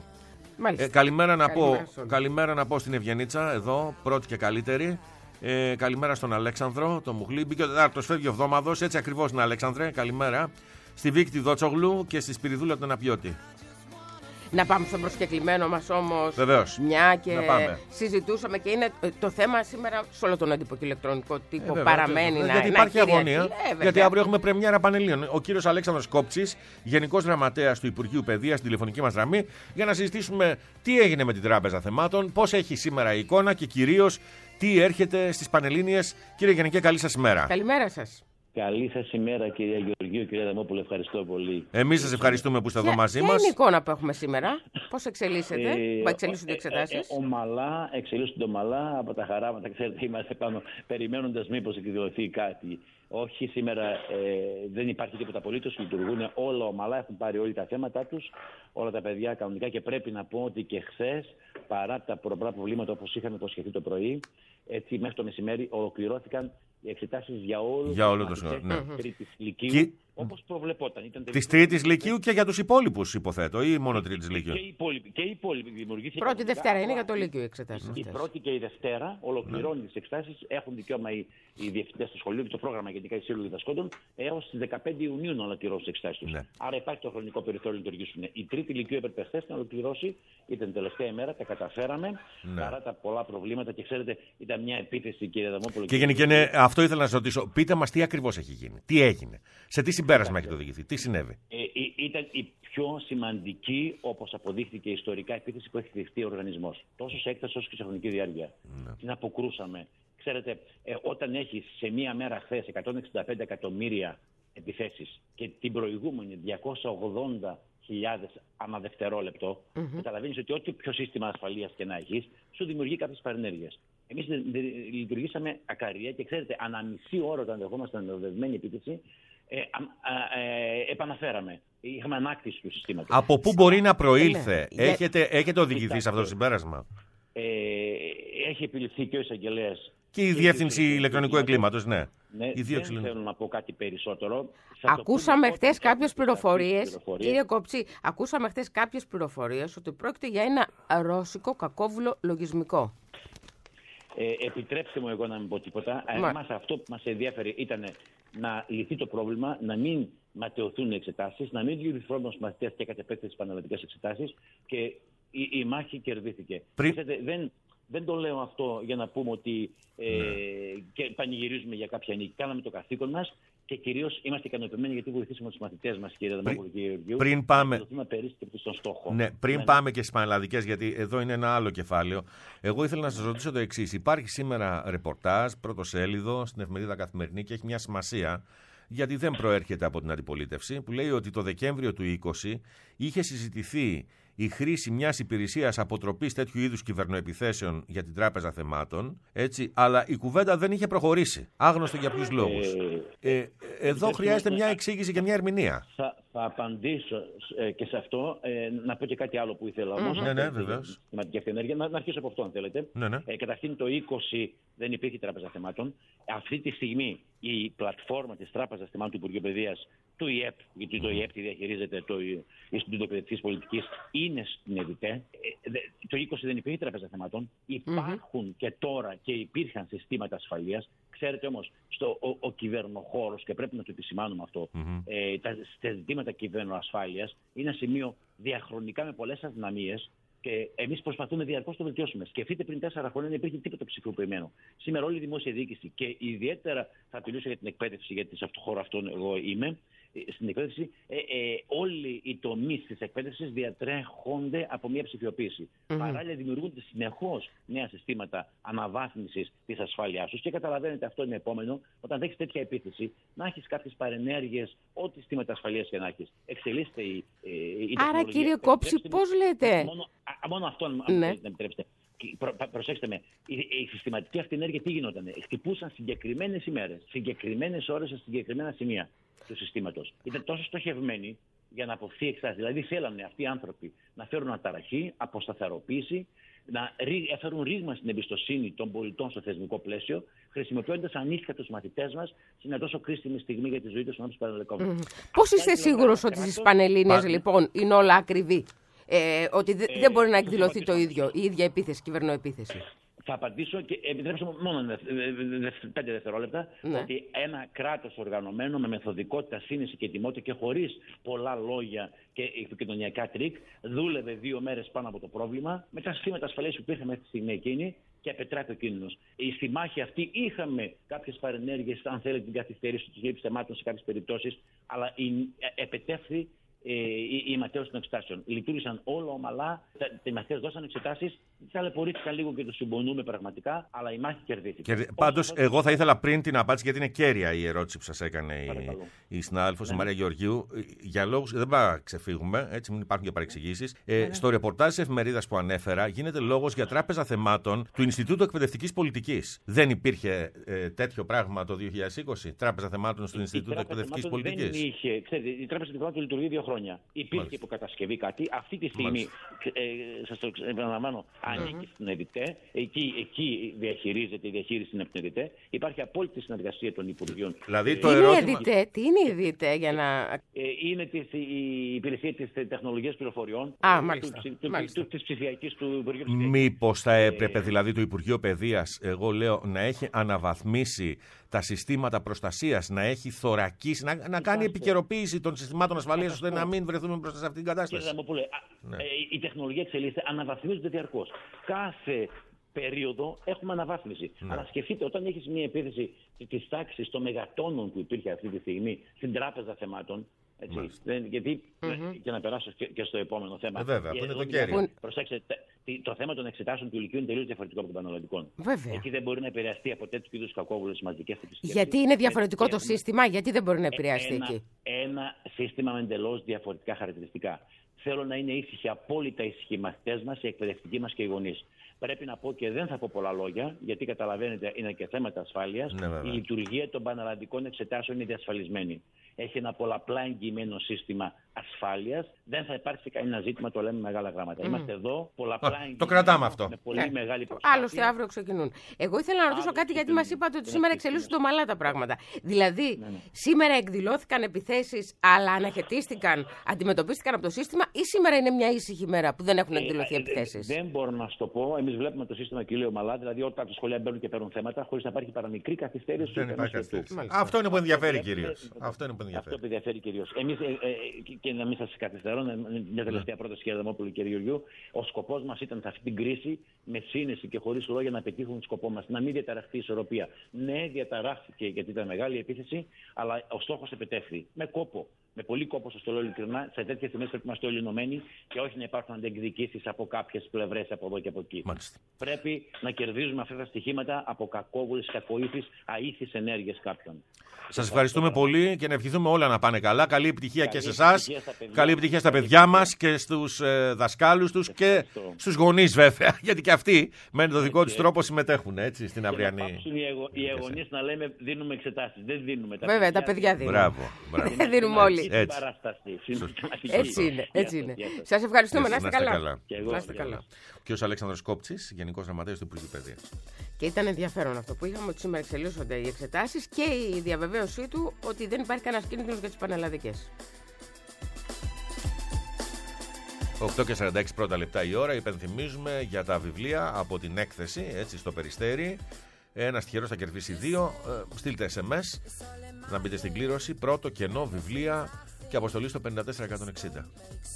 Καλημέρα να πω στην Ευγενίτσα, εδώ, πρώτη και καλύτερη. Καλημέρα στον Αλέξανδρο, το Μουχλή. Μπήκε ο Τετάρτος, φεύγει ο Εβδόμαδος, έτσι ακριβώς είναι, Αλέξανδρε. Καλημέρα. Στη Βίκτη Δότσογλου και στη Σπυριδούλα τον Απιώτη. Να πάμε στον προσκεκλημένο μας όμως. Βεβαίως. Μια και συζητούσαμε και είναι το θέμα σήμερα σε όλο τον έντυπο και ηλεκτρονικό τύπο. Παραμένει γιατί υπάρχει αγωνία. Γιατί αύριο έχουμε πρεμιέρα πανελλήνιων. Ο κύριος Αλέξανδρος Κόψης, Γενικός Γραμματέας του Υπουργείου Παιδείας, στην τηλεφωνική μας γραμμή, για να συζητήσουμε τι έγινε με την Τράπεζα Θεμάτων, πώς έχει σήμερα η εικόνα και κυρίως τι έρχεται στις πανελλήνιες. Κύριε Γενικέ, καλή σας ημέρα. Καλημέρα σας. Καλή σας ημέρα, κυρία Γεωργίου, κυρία Δαμόπουλε, ευχαριστώ πολύ. Εμείς σας ευχαριστούμε που είστε εδώ μαζί μας. Ποια είναι η εικόνα που έχουμε σήμερα, πώς εξελίσσεται, που εξελίσσονται οι εξετάσεις? Ομαλά, εξελίσσονται ομαλά από τα χαράματα. Ξέρετε, είμαστε πάνω περιμένοντας μήπως εκδηλωθεί κάτι. Όχι, σήμερα δεν υπάρχει τίποτα απολύτως, λειτουργούν όλα ομαλά, έχουν πάρει όλοι τα θέματα τους, όλα τα παιδιά κανονικά, και πρέπει να πω ότι και χθες, παρά τα πολλά προβλήματα όπως είχαμε υποσχεθεί το πρωί, έτσι μέχρι το μεσημέρι ολοκληρώθηκαν οι εξετάσεις για όλο το σχολείο. Τρίτης Λυκείου, όπως προβλεπόταν. Της Τρίτης Λυκείου και για τους υπόλοιπους, υποθέτω, ή μόνο Τρίτης Λυκείου? Και οι υπόλοιποι δημιουργήθηκαν. Πρώτη Δευτέρα είναι για το Λύκειο οι εξετάσεις. Η πρώτη και η Δευτέρα ολοκληρώνουν τις εξετάσεις. Έχουν δικαίωμα οι διευθυντές του σχολείου και το πρόγραμμα γενικά οι σύλλογοι διδασκόντων έως τις 15 Ιουνίου να ολοκληρώσουν τις εξετάσεις τους. Άρα υπάρχει το χρονικό περιθώριο να λειτουργήσουν. Η Τρίτη Λυκείου έπρεπε χθες να ολοκληρώσει. Ήταν την τελευταία ημέρα, τα καταφέραμε. Παρά τα πολλά προβλήματα, και ξέρετε, ήταν μια επίθεση, κύριε Δαμόπουλο. Και γενικά, αυτό ήθελα να σας ρωτήσω. Πείτε μας τι ακριβώς έχει γίνει. Τι έγινε. Σε τι συμπέρασμα έχετε οδηγηθεί. Τι συνέβη. Ήταν η πιο σημαντική, όπως αποδείχθηκε ιστορικά, επίθεση που έχει δεχτεί ο οργανισμός. Τόσο σε έκταση όσο και σε χρονική διάρκεια. Την αποκρούσαμε. Ξέρετε, όταν έχει σε μία μέρα χθες 165 εκατομμύρια επιθέσεις και την προηγούμενη 280.000 ανά δευτερόλεπτο, καταλαβαίνεις ότι ό,τι πιο σύστημα ασφαλείας και να έχεις, σου δημιουργεί κάποιες παρενέργειες. Εμείς λειτουργήσαμε ακαρία και ξέρετε, ανά μισή ώρα όταν δεχόμασταν ενδεδειγμένη επίθεση, επαναφέραμε. Είχαμε ανάκτηση του συστήματος. Από πού μπορεί να προήλθε? Έχετε οδηγηθεί σε αυτό το συμπέρασμα? Έχει επιληφθεί και ο εισαγγελέας. Και η Διεύθυνση Ηλεκτρονικού Εγκλήματος, ναι. Δεν θέλω να πω κάτι περισσότερο. Ακούσαμε χτες κάποιες πληροφορίες, κύριε Κόψη, ακούσαμε χτες κάποιες πληροφορίες ότι πρόκειται για ένα ρώσικο κακόβουλο λογισμικό. Επιτρέψτε μου εγώ να μην πω τίποτα. Εμάς αυτό που μας ενδιαφέρει ήταν να λυθεί το πρόβλημα, να μην ματαιωθούν οι εξετάσεις, να μην διορθώνουν τους μαθητές και κατ' επέκταση πανελλαδικές εξετάσεις και η μάχη κερδίθηκε. Δεν το λέω αυτό για να πούμε ότι και πανηγυρίζουμε για κάποια νίκη. Κάναμε το καθήκον μας και κυρίως είμαστε ικανοποιημένοι γιατί βοηθήσαμε τους μαθητές μας, κύριε Δαμόπουλο και Γεωργίου. Πριν πάμε. Στον στόχο. Ναι, πριν πάμε και στις πανελλαδικές, γιατί εδώ είναι ένα άλλο κεφάλαιο. Εγώ ήθελα να σας ρωτήσω το εξής. Υπάρχει σήμερα ρεπορτάζ, πρωτοσέλιδο, στην εφημερίδα Καθημερινή και έχει μια σημασία. Γιατί δεν προέρχεται από την αντιπολίτευση, που λέει ότι το Δεκέμβριο του 2020 είχε συζητηθεί η χρήση μιας υπηρεσίας αποτροπής τέτοιου είδους κυβερνοεπιθέσεων για την Τράπεζα Θεμάτων, έτσι, αλλά η κουβέντα δεν είχε προχωρήσει. Άγνωστο για ποιους λόγους. Εδώ χρειάζεται μια εξήγηση και μια ερμηνεία. Θα απαντήσω και σε αυτό. Να πω και κάτι άλλο που ήθελα όμως. Ναι, βεβαίως. Να αρχίσω από αυτό, αν θέλετε. Ναι. Καταρχήν το 20 δεν υπήρχε Τράπεζα Θεμάτων. Αυτή τη στιγμή η πλατφόρμα της Τράπεζας Θεμάτων του Υπουργείου Παιδείας, του ΙΕΠ, γιατί το ΙΕΠ τη διαχειρίζεται το Ινστιτούτο Εκπαιδευτικής Πολιτικής, είναι στην ΕΔΙΤΕ. Το 20 δεν υπήρχε Τράπεζα Θεμάτων. Υπάρχουν και τώρα και υπήρχαν συστήματα ασφαλείας. Ξέρετε όμως, ο κυβερνοχώρος, και πρέπει να το επισημάνουμε αυτό, τα ζητήματα κυβερνοασφάλειας είναι ένα σημείο διαχρονικά με πολλές αδυναμίες. Και εμείς προσπαθούμε διαρκώς να το βελτιώσουμε. Σκεφτείτε, πριν 4 χρόνια δεν υπήρχε τίποτα ψηφιοποιημένο. Σήμερα όλη η δημόσια διοίκηση και ιδιαίτερα θα μιλήσω για την εκπαίδευση, γιατί σε αυτό το χώρο αυτόν εγώ είμαι. Στην εκπαίδευση, όλοι οι τομείς της εκπαίδευσης διατρέχονται από μια ψηφιοποίηση. Παράλληλα, δημιουργούνται συνεχώς νέα συστήματα αναβάθμισης της ασφάλειάς τους και καταλαβαίνετε, αυτό είναι επόμενο. Όταν δέχεις τέτοια επίθεση, να έχεις κάποιες παρενέργειες, ό,τι συστήματα ασφαλείας και να έχεις. Εξελίσσεται η τεχνολογία. Άρα, κύριε Κόψη, πώς λέτε? Μόνο αυτό, αν με επιτρέψετε. Προσέξτε με, η συστηματική αυτή ενέργεια τι γινόταν? Χτυπούσαν συγκεκριμένες ημέρες, συγκεκριμένες ώρες σε συγκεκριμένα σημεία του συστήματος. Ήταν τόσο στοχευμένοι για να αποφύγει εξάρτηση. Δηλαδή θέλανε αυτοί οι άνθρωποι να φέρουν αταραχή, αποσταθεροποίηση, να φέρουν ρήγμα στην εμπιστοσύνη των πολιτών στο θεσμικό πλαίσιο, χρησιμοποιώντας ανήσυχα τους μαθητές μας σε μια τόσο κρίσιμη στιγμή για τη ζωή τους στους παρελεκόμενους. Πώς είστε σίγουρος ότι στις Πανελλήνιες λοιπόν είναι όλα ακριβή? Ότι δεν μπορεί να εκδηλωθεί το ίδιο, η ίδια επίθεση, κυβερνοεπίθεση? Θα απαντήσω και επιτρέψτε μου μόνο 5 δευτερόλεπτα, ότι ένα κράτος οργανωμένο με μεθοδικότητα, σύνεση και ετοιμότητα και χωρίς πολλά λόγια και επικοινωνιακά τρίκ, δούλευε 2 μέρες πάνω από το πρόβλημα με τα συστήματα ασφαλείας που υπήρχαν μέχρι τη στιγμή εκείνη και απετράπει ο κίνδυνος. Στη μάχη αυτή είχαμε κάποιες παρενέργειες, αν θέλετε, την καθυστέρηση της λήψης θεμάτων σε κάποιες περιπτώσεις, αλλά επετεύχθη οι ματέως των εξετάσεων. Λειτουργήσαν όλα ομαλά, οι μαθητές δώσαν εξετάσεις, ταλαιπωρήθηκαν λίγο και το συμπονούμε πραγματικά, αλλά η μάχη κερδίθηκε. Πάντως, εγώ θα ήθελα πριν την απάντηση, γιατί είναι κέρια η ερώτηση που σας έκανε η συνάδελφος, η Μαρία Γεωργίου, για λόγους, δεν πάμε να ξεφύγουμε, έτσι μην υπάρχουν και παρεξηγήσεις. Στο ρεπορτάζ της εφημερίδας που ανέφερα, γίνεται λόγος για Τράπεζα Θεμάτων του Ινστιτούτου Εκπαιδευτικής Πολιτικής. Δεν υπήρχε τέτοιο πράγμα το 2020, Τράπεζα Θεμάτων στο Ινστιτούτο Εκπαιδευτικής Πολιτικής? Δεν είχε. Ξέρετε, η Τράπεζα Θεμάτων λειτουργεί 2 χρόνια. Υπήρχε υποκατασκευή κάτι. Αυτή τη στιγμή, σας το επαναλαμβάνω, ανήκει στην ΕΔΙΤΕ. Εκεί διαχειρίζεται η διαχείριση στην ΕΔΙΤΕ. Υπάρχει απόλυτη συνεργασία των Υπουργείων. Δηλαδή, τι είναι η ΕΔΙΤΕ για να. Είναι η υπηρεσία της τεχνολογίας πληροφοριών. Της ψηφιακής του Υπουργείου Ψηφιακής. Μήπως θα έπρεπε δηλαδή το Υπουργείο Παιδείας, εγώ λέω, να έχει αναβαθμίσει τα συστήματα προστασίας, να έχει θωρακίσει, να κάνει επικαιροποίηση των συστημάτων ασφαλείας, ώστε να μην βρεθούμε μπροστά σε αυτήν την κατάσταση? Κύριε Δαμόπουλε, η τεχνολογία εξελίσσεται, αναβαθμίζονται διαρκώς. Κάθε περίοδο έχουμε αναβάθμιση. Αλλά σκεφτείτε, όταν έχεις μια επίθεση της τάξης των μεγατόνων που υπήρχε αυτή τη στιγμή στην Τράπεζα Θεμάτων, Έτσι. Γιατί, και να περάσω και στο επόμενο θέμα. Βέβαια, που είναι το κέριο. Προσέξτε, το θέμα των εξετάσεων του Λυκείου είναι τελείως διαφορετικό από των πανελλαδικών. Βέβαια. Εκεί δεν μπορεί να επηρεαστεί από τέτοιου είδους κακόβουλες μαζικές θρησκείες. Γιατί είναι διαφορετικό το σύστημα, γιατί δεν μπορεί να επηρεαστεί εκεί. Ένα σύστημα με εντελώς διαφορετικά χαρακτηριστικά. Θέλω να είναι ήσυχοι, απόλυτα ήσυχοι οι μαθητές μας, οι εκπαιδευτικοί μας και οι γονείς. Πρέπει να πω και δεν θα πω πολλά λόγια, γιατί καταλαβαίνετε είναι και θέματα ασφάλειας. Η λειτουργία των πανελλαδικών εξετάσεων είναι διασφαλισμένη. Έχει ένα πολλαπλά εγγυημένο σύστημα ασφάλειας. Δεν θα υπάρξει κανένα ζήτημα, το λέμε μεγάλα γράμματα. Είμαστε εδώ, πολλαπλά εγγυημένοι. Το κρατάμε αυτό. Με πολύ μεγάλη προσπάθεια. Άλλωστε, αύριο ξεκινούν. Εγώ ήθελα να ρωτήσω κάτι, γιατί μας είπατε ότι σήμερα εξελίσσονται ομαλά τα πράγματα. Δηλαδή, σήμερα εκδηλώθηκαν επιθέσεις, αλλά αναχαιτίστηκαν, αντιμετωπίστηκαν από το σύστημα, ή σήμερα είναι μια ήσυχη μέρα που δεν έχουν εκδηλωθεί επιθέσεις? Δεν μπορώ να σου το πω. Εμείς βλέπουμε το σύστημα κύλιο ομαλά, δηλαδή όταν τα σχολεία μπαίνουν και παίρνουν θέματα, χωρίς να υπάρχει παραμικρή καθυστέρηση. Αυτό είναι που ενδιαφέρει κυρίως. Αυτό ενδιαφέρει κυρίως. Εμείς, και να μην σας καθυστερώ, μια τελευταία πρόταση, κύριε Αδαμόπουλου και κύριε Γεωργιού, ο σκοπός μας ήταν σε αυτή την κρίση, με σύνεση και χωρίς λόγια, να πετύχουν το σκοπό μας, να μην διαταραχθεί η ισορροπία. Ναι, διαταράχθηκε γιατί ήταν μεγάλη επίθεση, αλλά ο στόχος επιτεύχθη. Με κόπο. Με πολύ κόπο, σας το λέω ειλικρινά, σε τέτοιες στιγμές πρέπει να είμαστε όλοι ενωμένοι και όχι να υπάρχουν αντεκδικήσεις από κάποιες πλευρές από εδώ και από εκεί. Μάλιστα. Πρέπει να κερδίζουμε αυτά τα στοιχήματα από κακόβουλες, κακοήθεις, αήθεις ενέργειες κάποιων. Σας ευχαριστούμε πολύ και να ευχηθούμε όλα να πάνε καλά. Καλή επιτυχία και σε εσάς. Καλή επιτυχία στα παιδιά μας και στους δασκάλους τους και στους γονείς, βέβαια. Γιατί και αυτοί με το δικό τους τρόπο συμμετέχουν έτσι, στην αυριανή. Οι γονείς να λέμε δίνουμε εξετάσεις. Δεν δίνουμε τα βέβαια, τα παιδιά δίνουν. Μπράβο. Δεν δίνουμε όλοι. Έτσι είναι. Σας ευχαριστούμε. Να είστε καλά. Και ο Αλέξανδρος Κόπτσης, Γενικός Γραμματέας του Υπουργείου Παιδείας. Και ήταν ενδιαφέρον αυτό που είχαμε, ότι σήμερα εξελίσσονται οι εξετάσεις και η διαβεβαίωσή του ότι δεν υπάρχει κανένας κίνδυνος για τις πανελλαδικές. 8:46 πρώτα λεπτά η ώρα. Υπενθυμίζουμε για τα βιβλία από την έκθεση, έτσι, στο Περιστέρι. Ένας τυχερός θα κερδίσει 2. Στείλτε SMS να μπείτε στην κλήρωση. Πρώτο κενό βιβλία και αποστολή στο 54160.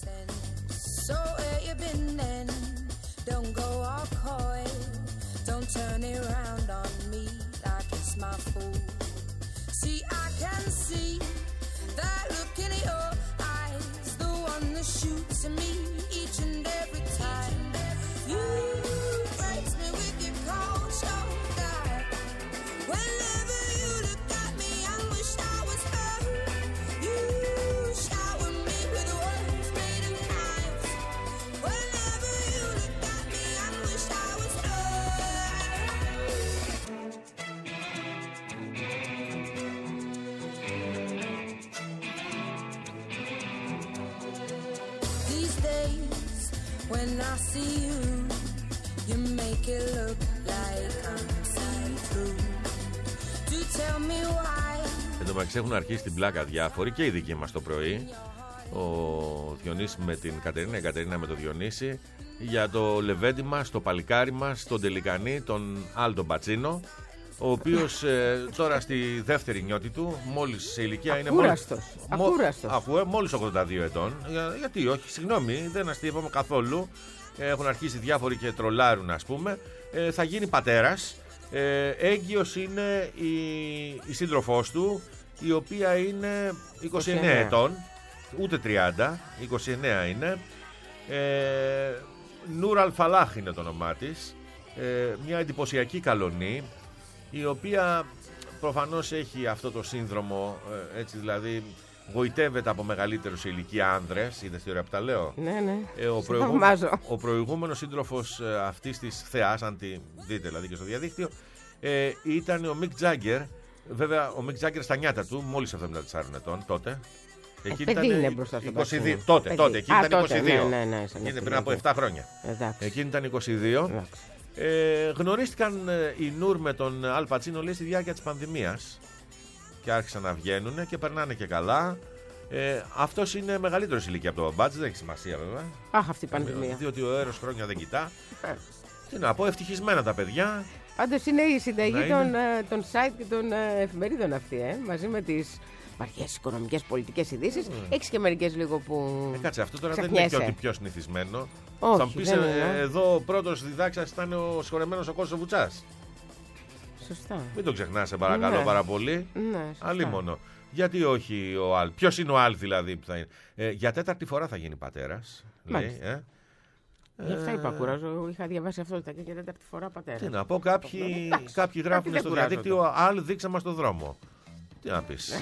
Turn it around on me like it's my fault. See, I can see that look in your eyes, the one that shoots at me each and every time. You breaks me with your cold shoulder. Whenever you look at me, I wish I was her. You shower me with words made of knives. Whenever you look at me, I wish I was her. When I see you, you make it look like I'm see-through. Do tell me why. Εν τω μεταξύ έχουν αρχίσει την πλάκα διάφοροι και οι δικοί μας το πρωί. Ο Διονύσης με την Κατερίνα, η Κατερίνα με τον Διονύση, για το λεβέντι μας, το παλικάρι μας, τον Τελικανή, τον Άλτο Μπατσίνο, ο οποίος τώρα στη δεύτερη νιώτη του, μόλις σε ηλικία είναι ακούραστος. Αφού μόλις 82 ετών. Γιατί όχι, συγγνώμη, δεν αστείευαμε καθόλου. Έχουν αρχίσει διάφοροι και τρολάρουν, ας πούμε. Θα γίνει πατέρας. Έγκυος είναι η σύντροφός του, η οποία είναι 29 ετών, ούτε 30, 29 είναι. Νούρ Αλφαλάχ είναι το όνομά της. Μια εντυπωσιακή καλονή, η οποία προφανώς έχει αυτό το σύνδρομο, έτσι δηλαδή γοητεύεται από μεγαλύτερους σε ηλικία άνδρες. Είδες τι ωραία που τα λέω? Ναι. Ο προηγούμενος σύντροφος αυτής της θεάς, αν τη δείτε δηλαδή και στο διαδίκτυο, ήταν ο Μικ Τζάγκερ. Βέβαια ο Μικ Τζάγκερ στα νιάτα του, μόλις 74 ετών τότε. Εκεί ήταν μπροστά στο 22. Τότε, εκείνη ήταν 22. Ναι, είναι πριν από 7 χρόνια. Εκείνη ήταν 22. Γνωρίστηκαν η Νούρ με τον Αλ Πατσίνο, λέει, στη διάρκεια της πανδημίας και άρχισαν να βγαίνουν και περνάνε και καλά. Αυτός είναι μεγαλύτερος ηλικία από το μπαμπάτζ, δεν έχει σημασία βέβαια. Αχ, αυτή η πανδημία. Διότι ο αέρος χρόνια δεν κοιτά. Τι να πω, ευτυχισμένα τα παιδιά. Πάντως είναι η συνταγή των site και των εφημερίδων αυτή, μαζί με τις βαριές οικονομικές πολιτικές ειδήσεις. Έχεις και μερικές λίγο που. Κάτσε, αυτό τώρα δεν είναι και ότι πιο συνηθισμένο. Όχι, θα μου πεις, εδώ ο πρώτος διδάξας ήταν ο συγχωρεμένος ο Κώστας Βουτσάς. Σωστά. Μην το ξεχνάς, σε παρακαλώ πάρα πολύ. Ναι, αλίμονο. Γιατί όχι ο Αλ? Ποιος είναι ο Αλ δηλαδή που θα είναι? Για 4η φορά θα γίνει πατέρας. Λέει, Γι' αυτό είπα, κουράζω. Είχα διαβάσει αυτό και για 4η φορά πατέρα. Τι να πω, κάποιοι γράφουν στο διαδίκτυο, Αλ, δείξε μας το δρόμο. Τι να πεις?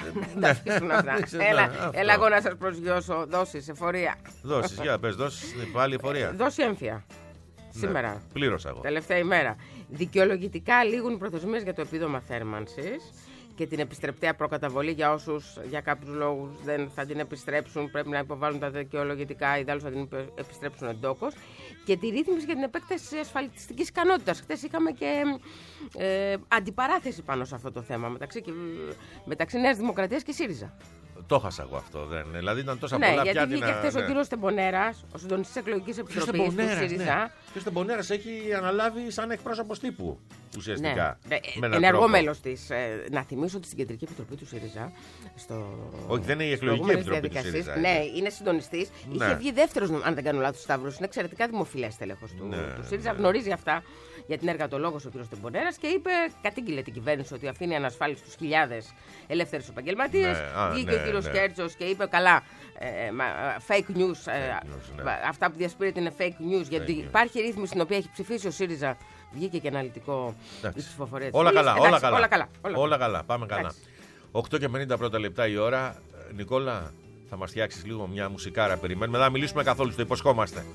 Έλα εγώ να σας προσγειώσω. Δώσεις εφορία. Δώσεις, για πες, δώσεις πάλι εφορία. Δώσει έμφυα. Σήμερα. Πλήρωσα εγώ. Τελευταία ημέρα. Δικαιολογητικά λήγουν οι προθεσμίες για το επίδομα θέρμανσης και την επιστρεπτέα προκαταβολή για όσους για κάποιους λόγους δεν θα την επιστρέψουν. Πρέπει να υποβάλουν τα δικαιολογητικά, ιδάλλως θα την επιστρέψουν εντόκως. Και τη ρύθμιση για την επέκταση ασφαλιστικής ικανότητας. Χθες είχαμε και αντιπαράθεση πάνω σε αυτό το θέμα μεταξύ Νέας Δημοκρατίας και ΣΥΡΙΖΑ. Το χάσα εγώ αυτό. Δηλαδή ήταν τόσα πολλά γιατί πιάτα. βγήκε χθες ο κύριος Τεμπονέρας, ο συντονιστής της Εκλογικής Επιτροπής του ΣΥΡΙΖΑ. Ο κύριος Τεμπονέρας έχει αναλάβει σαν εκπρόσωπος τύπου ουσιαστικά. Ενεργό μέλος της. Να θυμίσω ότι στην Κεντρική Επιτροπή του ΣΥΡΙΖΑ. Όχι, δεν είναι η Εκλογική Επιτροπή του ΣΥΡΙΖΑ. Ναι, είναι συντονιστής. Είχε βγει δεύτερος, αν δεν κάνω λάθος, Σταύρος. Είναι εξαιρετικά δημοφιλές τέλεχος του ΣΥΡΙΖΑ. Γνωρίζει αυτά. Γιατί είναι εργατολόγος ο κ. Τεμπονέρας και κατήγγειλε την κυβέρνηση ότι αφήνει ανασφάλιστους χιλιάδες ελεύθερους επαγγελματίες. Βγήκε ο κ. Κέρτσος και είπε καλά, fake news. Αυτά που διασπείρεται είναι fake news. Γιατί υπάρχει ρύθμιση στην οποία έχει ψηφίσει ο ΣΥΡΙΖΑ. Βγήκε και αναλυτικό η ψηφοφορία της. Όλα καλά. Πάμε καλά. 8 και 50 λεπτά η ώρα. Νικόλα, θα μας φτιάξεις λίγο μια μουσικάρα. Περιμένουμε. Δεν θα μιλήσουμε καθόλου, το υποσχόμαστε.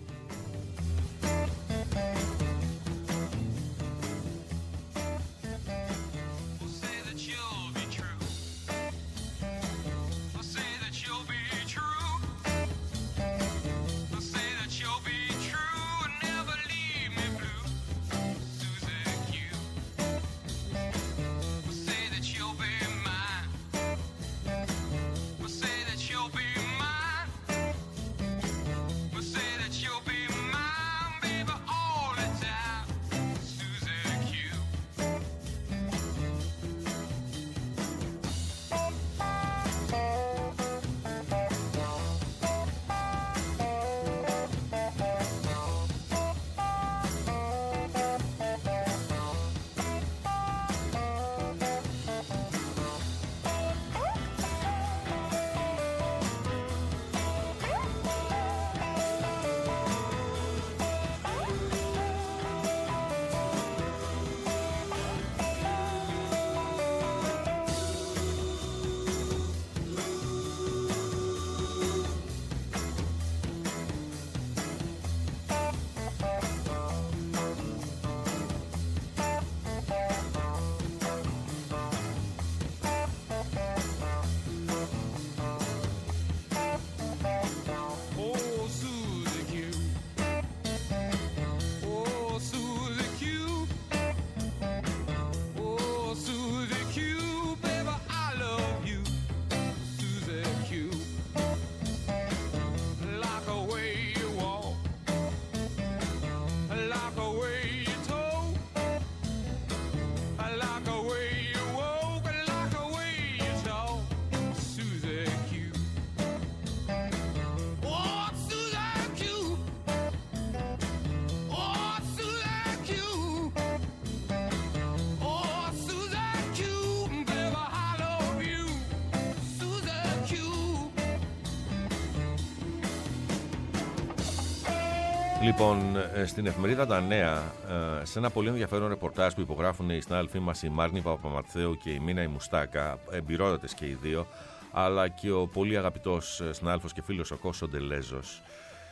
Λοιπόν, στην εφημερίδα Τα Νέα, σε ένα πολύ ενδιαφέρον ρεπορτάζ που υπογράφουν οι συνάδελφοί μας, η Μάρνη Παπαμαθέου και η Μίνα η Μουστάκα, εμπειρότατες και οι δύο, αλλά και ο πολύ αγαπητός συνάδελφος και φίλος ο Κώστος Ντελέζος,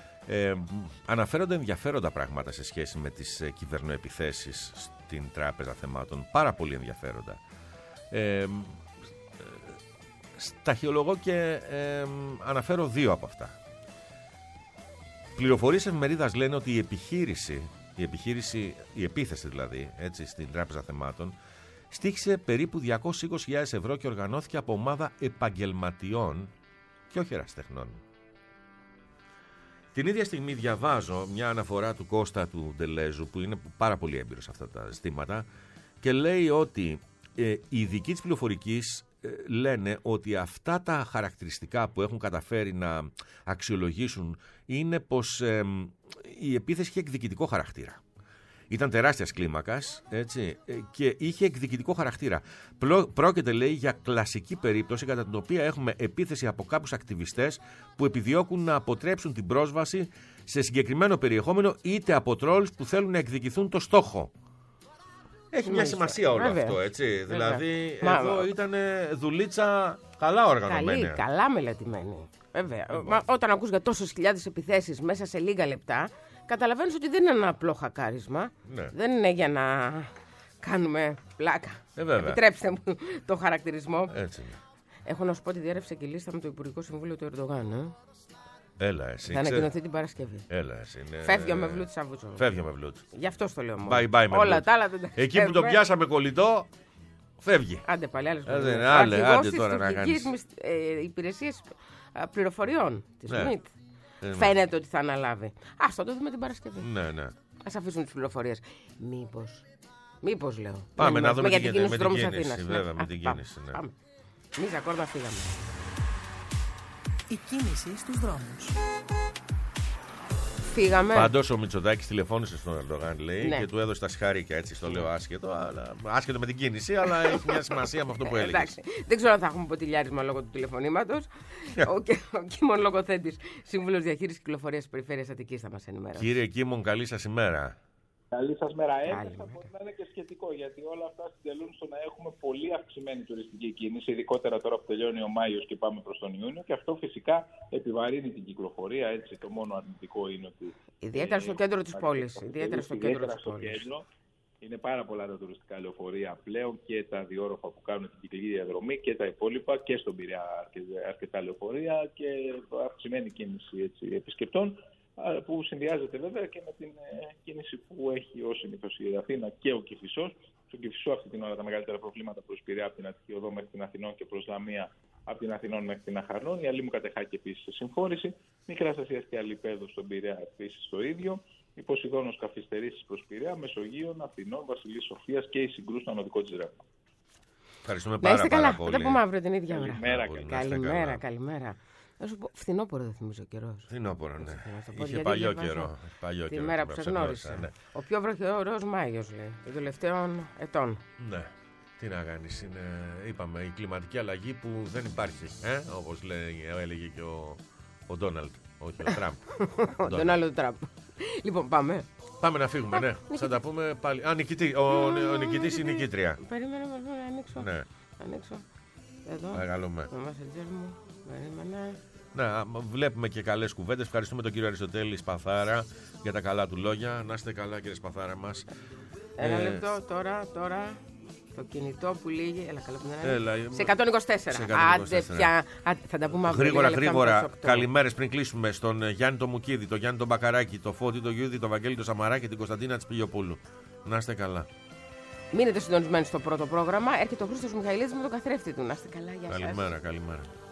αναφέρονται ενδιαφέροντα πράγματα σε σχέση με τις κυβερνοεπιθέσεις στην Τράπεζα Θεμάτων. Πάρα πολύ ενδιαφέροντα. Σταχυολογώ και αναφέρω δύο από αυτά. Πληροφορίες εφημερίδας λένε ότι η επίθεση δηλαδή, έτσι, στην Τράπεζα Θεμάτων, στοίχησε περίπου 220.000 ευρώ και οργανώθηκε από ομάδα επαγγελματιών και όχι ερασιτεχνών. Την ίδια στιγμή διαβάζω μια αναφορά του Κώστα του Ντελέζου, που είναι πάρα πολύ έμπειρος σε αυτά τα ζητήματα, και λέει ότι οι ειδικοί της πληροφορικής λένε ότι αυτά τα χαρακτηριστικά που έχουν καταφέρει να αξιολογήσουν είναι πως η επίθεση είχε εκδικητικό χαρακτήρα. Ήταν τεράστιας κλίμακας, έτσι, και είχε εκδικητικό χαρακτήρα. Πρόκειται, λέει, για κλασική περίπτωση κατά την οποία έχουμε επίθεση από κάποιους ακτιβιστές που επιδιώκουν να αποτρέψουν την πρόσβαση σε συγκεκριμένο περιεχόμενο, είτε από τρόλς που θέλουν να εκδικηθούν το στόχο. Έχει μια σημασία όλο αυτό, έτσι. Δηλαδή, εδώ ήταν δουλίτσα καλά οργανωμένη. Καλά μελετημένη. Βέβαια. Όταν ακούς για τόσες χιλιάδες επιθέσεις μέσα σε λίγα λεπτά, καταλαβαίνεις ότι δεν είναι ένα απλό χακάρισμα. Ναι. Δεν είναι για να κάνουμε πλάκα. Επιτρέψτε μου το χαρακτηρισμό. Έτσι. Έχω να σου πω ότι διέρευσε και λίστα με το Υπουργικό Συμβούλιο του Ερντογάν. Έλα, εσύ. Θα ανακοινωθεί την Παρασκευή. Έλα, εσύ. Ναι. Φεύγει ο Μευλούτ Σαββούτσογλου. Φεύγει ο Μευλούτ. Γι' αυτό το λέω μόνο. Bye bye, όλα τα άλλα δεν τα εκεί που το πιάσαμε κολλητό, φεύγει. Άντε πάλι, άλλες άντε τώρα να κάνεις. Υπηρεσίες πληροφοριών της ΜΙΤ. Φαίνεται ότι θα αναλάβει. Ας το δούμε την Παρασκευή. Ναι. Ας αφήσουν τις πληροφορίες. Μήπως λέω. Πάμε να δούμε για την κίνηση με του δρόμου της την κίνηση. Αθήνας. Βέβαια, με την κίνηση. Πάμε. Εμείς ακόρδα φύγαμε. Η κίνηση στους δρόμους. Φύγαμε. Πάντως ο Μητσοτάκης τηλεφώνησε στον Ερντογάν, λέει, ναι, και του έδωσε τα συγχαρήκια. Έτσι το λέω άσχετο, αλλά άσχετο με την κίνηση, αλλά έχει μια σημασία με αυτό που έλεγε. Δεν ξέρω αν θα έχουμε ποτηλιάρισμα λόγω του τηλεφωνήματος. Ο Κίμων Λογοθέτης, Σύμβουλος Διαχείρισης Κυκλοφορίας της Περιφέρειας Αττικής, θα μας ενημερώσει. Κύριε Κίμων, καλή σας ημέρα. Καλή σας μέρα. Έπεσα μπορεί να είναι και σχετικό, γιατί όλα αυτά συντελούν στο να έχουμε πολύ αυξημένη τουριστική κίνηση, ειδικότερα τώρα που τελειώνει ο Μάιος και πάμε προς τον Ιούνιο, και αυτό φυσικά επιβαρύνει την κυκλοφορία. Έτσι, το μόνο αρνητικό είναι ότι. Ιδιαίτερα στο κέντρο της πόλης. Είναι πάρα πολλά τα τουριστικά λεωφορεία πλέον και τα διόροφα που κάνουν την κυκλική διαδρομή και τα υπόλοιπα, και στον Πειραιά αρκετά λεωφορεία και αυξημένη κίνηση επισκεπτών, που συνδυάζεται βέβαια και με την κίνηση που έχει ως συνήθως η Αθήνα και ο Κηφισός. Στον Κηφισό αυτή την ώρα τα μεγαλύτερα προβλήματα προς Πειραιά από την Αττική Οδό μέχρι την Αθηνών και προς Λαμία από την Αθηνών μέχρι την Αχαρνών. Η Αλήμου Κατεχάκη επίσης σε συμφόρηση. Μικράς Ασίας και Αλιπέδου στον Πειραιά επίσης το ίδιο. Η Ποσειδώνος καθυστερήσεις προς Πειραιά, Μεσογείων, Αθηνών, Βασιλής Σοφίας και η συγκρούση στο ανωδικό της Ρεύμα. Ευχαριστούμε πάρα πολύ. Θα τα πούμε αύριο την ίδια ώρα. Καλημέρα. Θα σου πω, φθινόπωρο δεν θυμίζω καιρό. Φθινόπωρο, ναι. Είχε παλιό καιρό. Τη μέρα που σε γνώρισα. Ναι. Ο πιο βροχερός Μάιος, λέει, των τελευταίων ετών. Ναι. Τι να κάνεις, είπαμε, η κλιματική αλλαγή που δεν υπάρχει. Όπως έλεγε και ο Ντόναλντ. Όχι, ο Τραμπ. Ο Ντόναλντ Τραμπ. Λοιπόν, πάμε. Πάμε να φύγουμε, ναι. Θα τα πούμε πάλι. Ο νικητής ή η νικήτρια. Περίμενε να ανοίξω. Ναι. Ανοίξω. Εδώ. Παρακαλούμε. Το μασεντζέρ μου. Περίμενε. Να, βλέπουμε και καλές κουβέντες. Ευχαριστούμε τον κύριο Αριστοτέλη Σπαθάρα για τα καλά του λόγια. Να είστε καλά, κύριε Σπαθάρα μας. Ένα λεπτό τώρα. Το κινητό που λύγει. Έλα, καλά που είναι. Σε 124. Άντε πια. Θα τα πούμε αύριο. Γρήγορα. Καλημέρες πριν κλείσουμε στον Γιάννη το Μουκίδη, τον Γιάννη τον Μπακαράκη, τον Φώτη τον Γιούδη, τον Βαγγέλη τον Σαμαρά και την Κωνσταντίνα Τσπιλιοπούλου. Να είστε καλά. Μείνετε συντονισμένοι στο πρώτο πρόγραμμα. Έρχεται ο Χρήστος Μιχαηλίδης με τον καθρέφτη του. Να είστε καλά, γεια σας. Καλημέρα.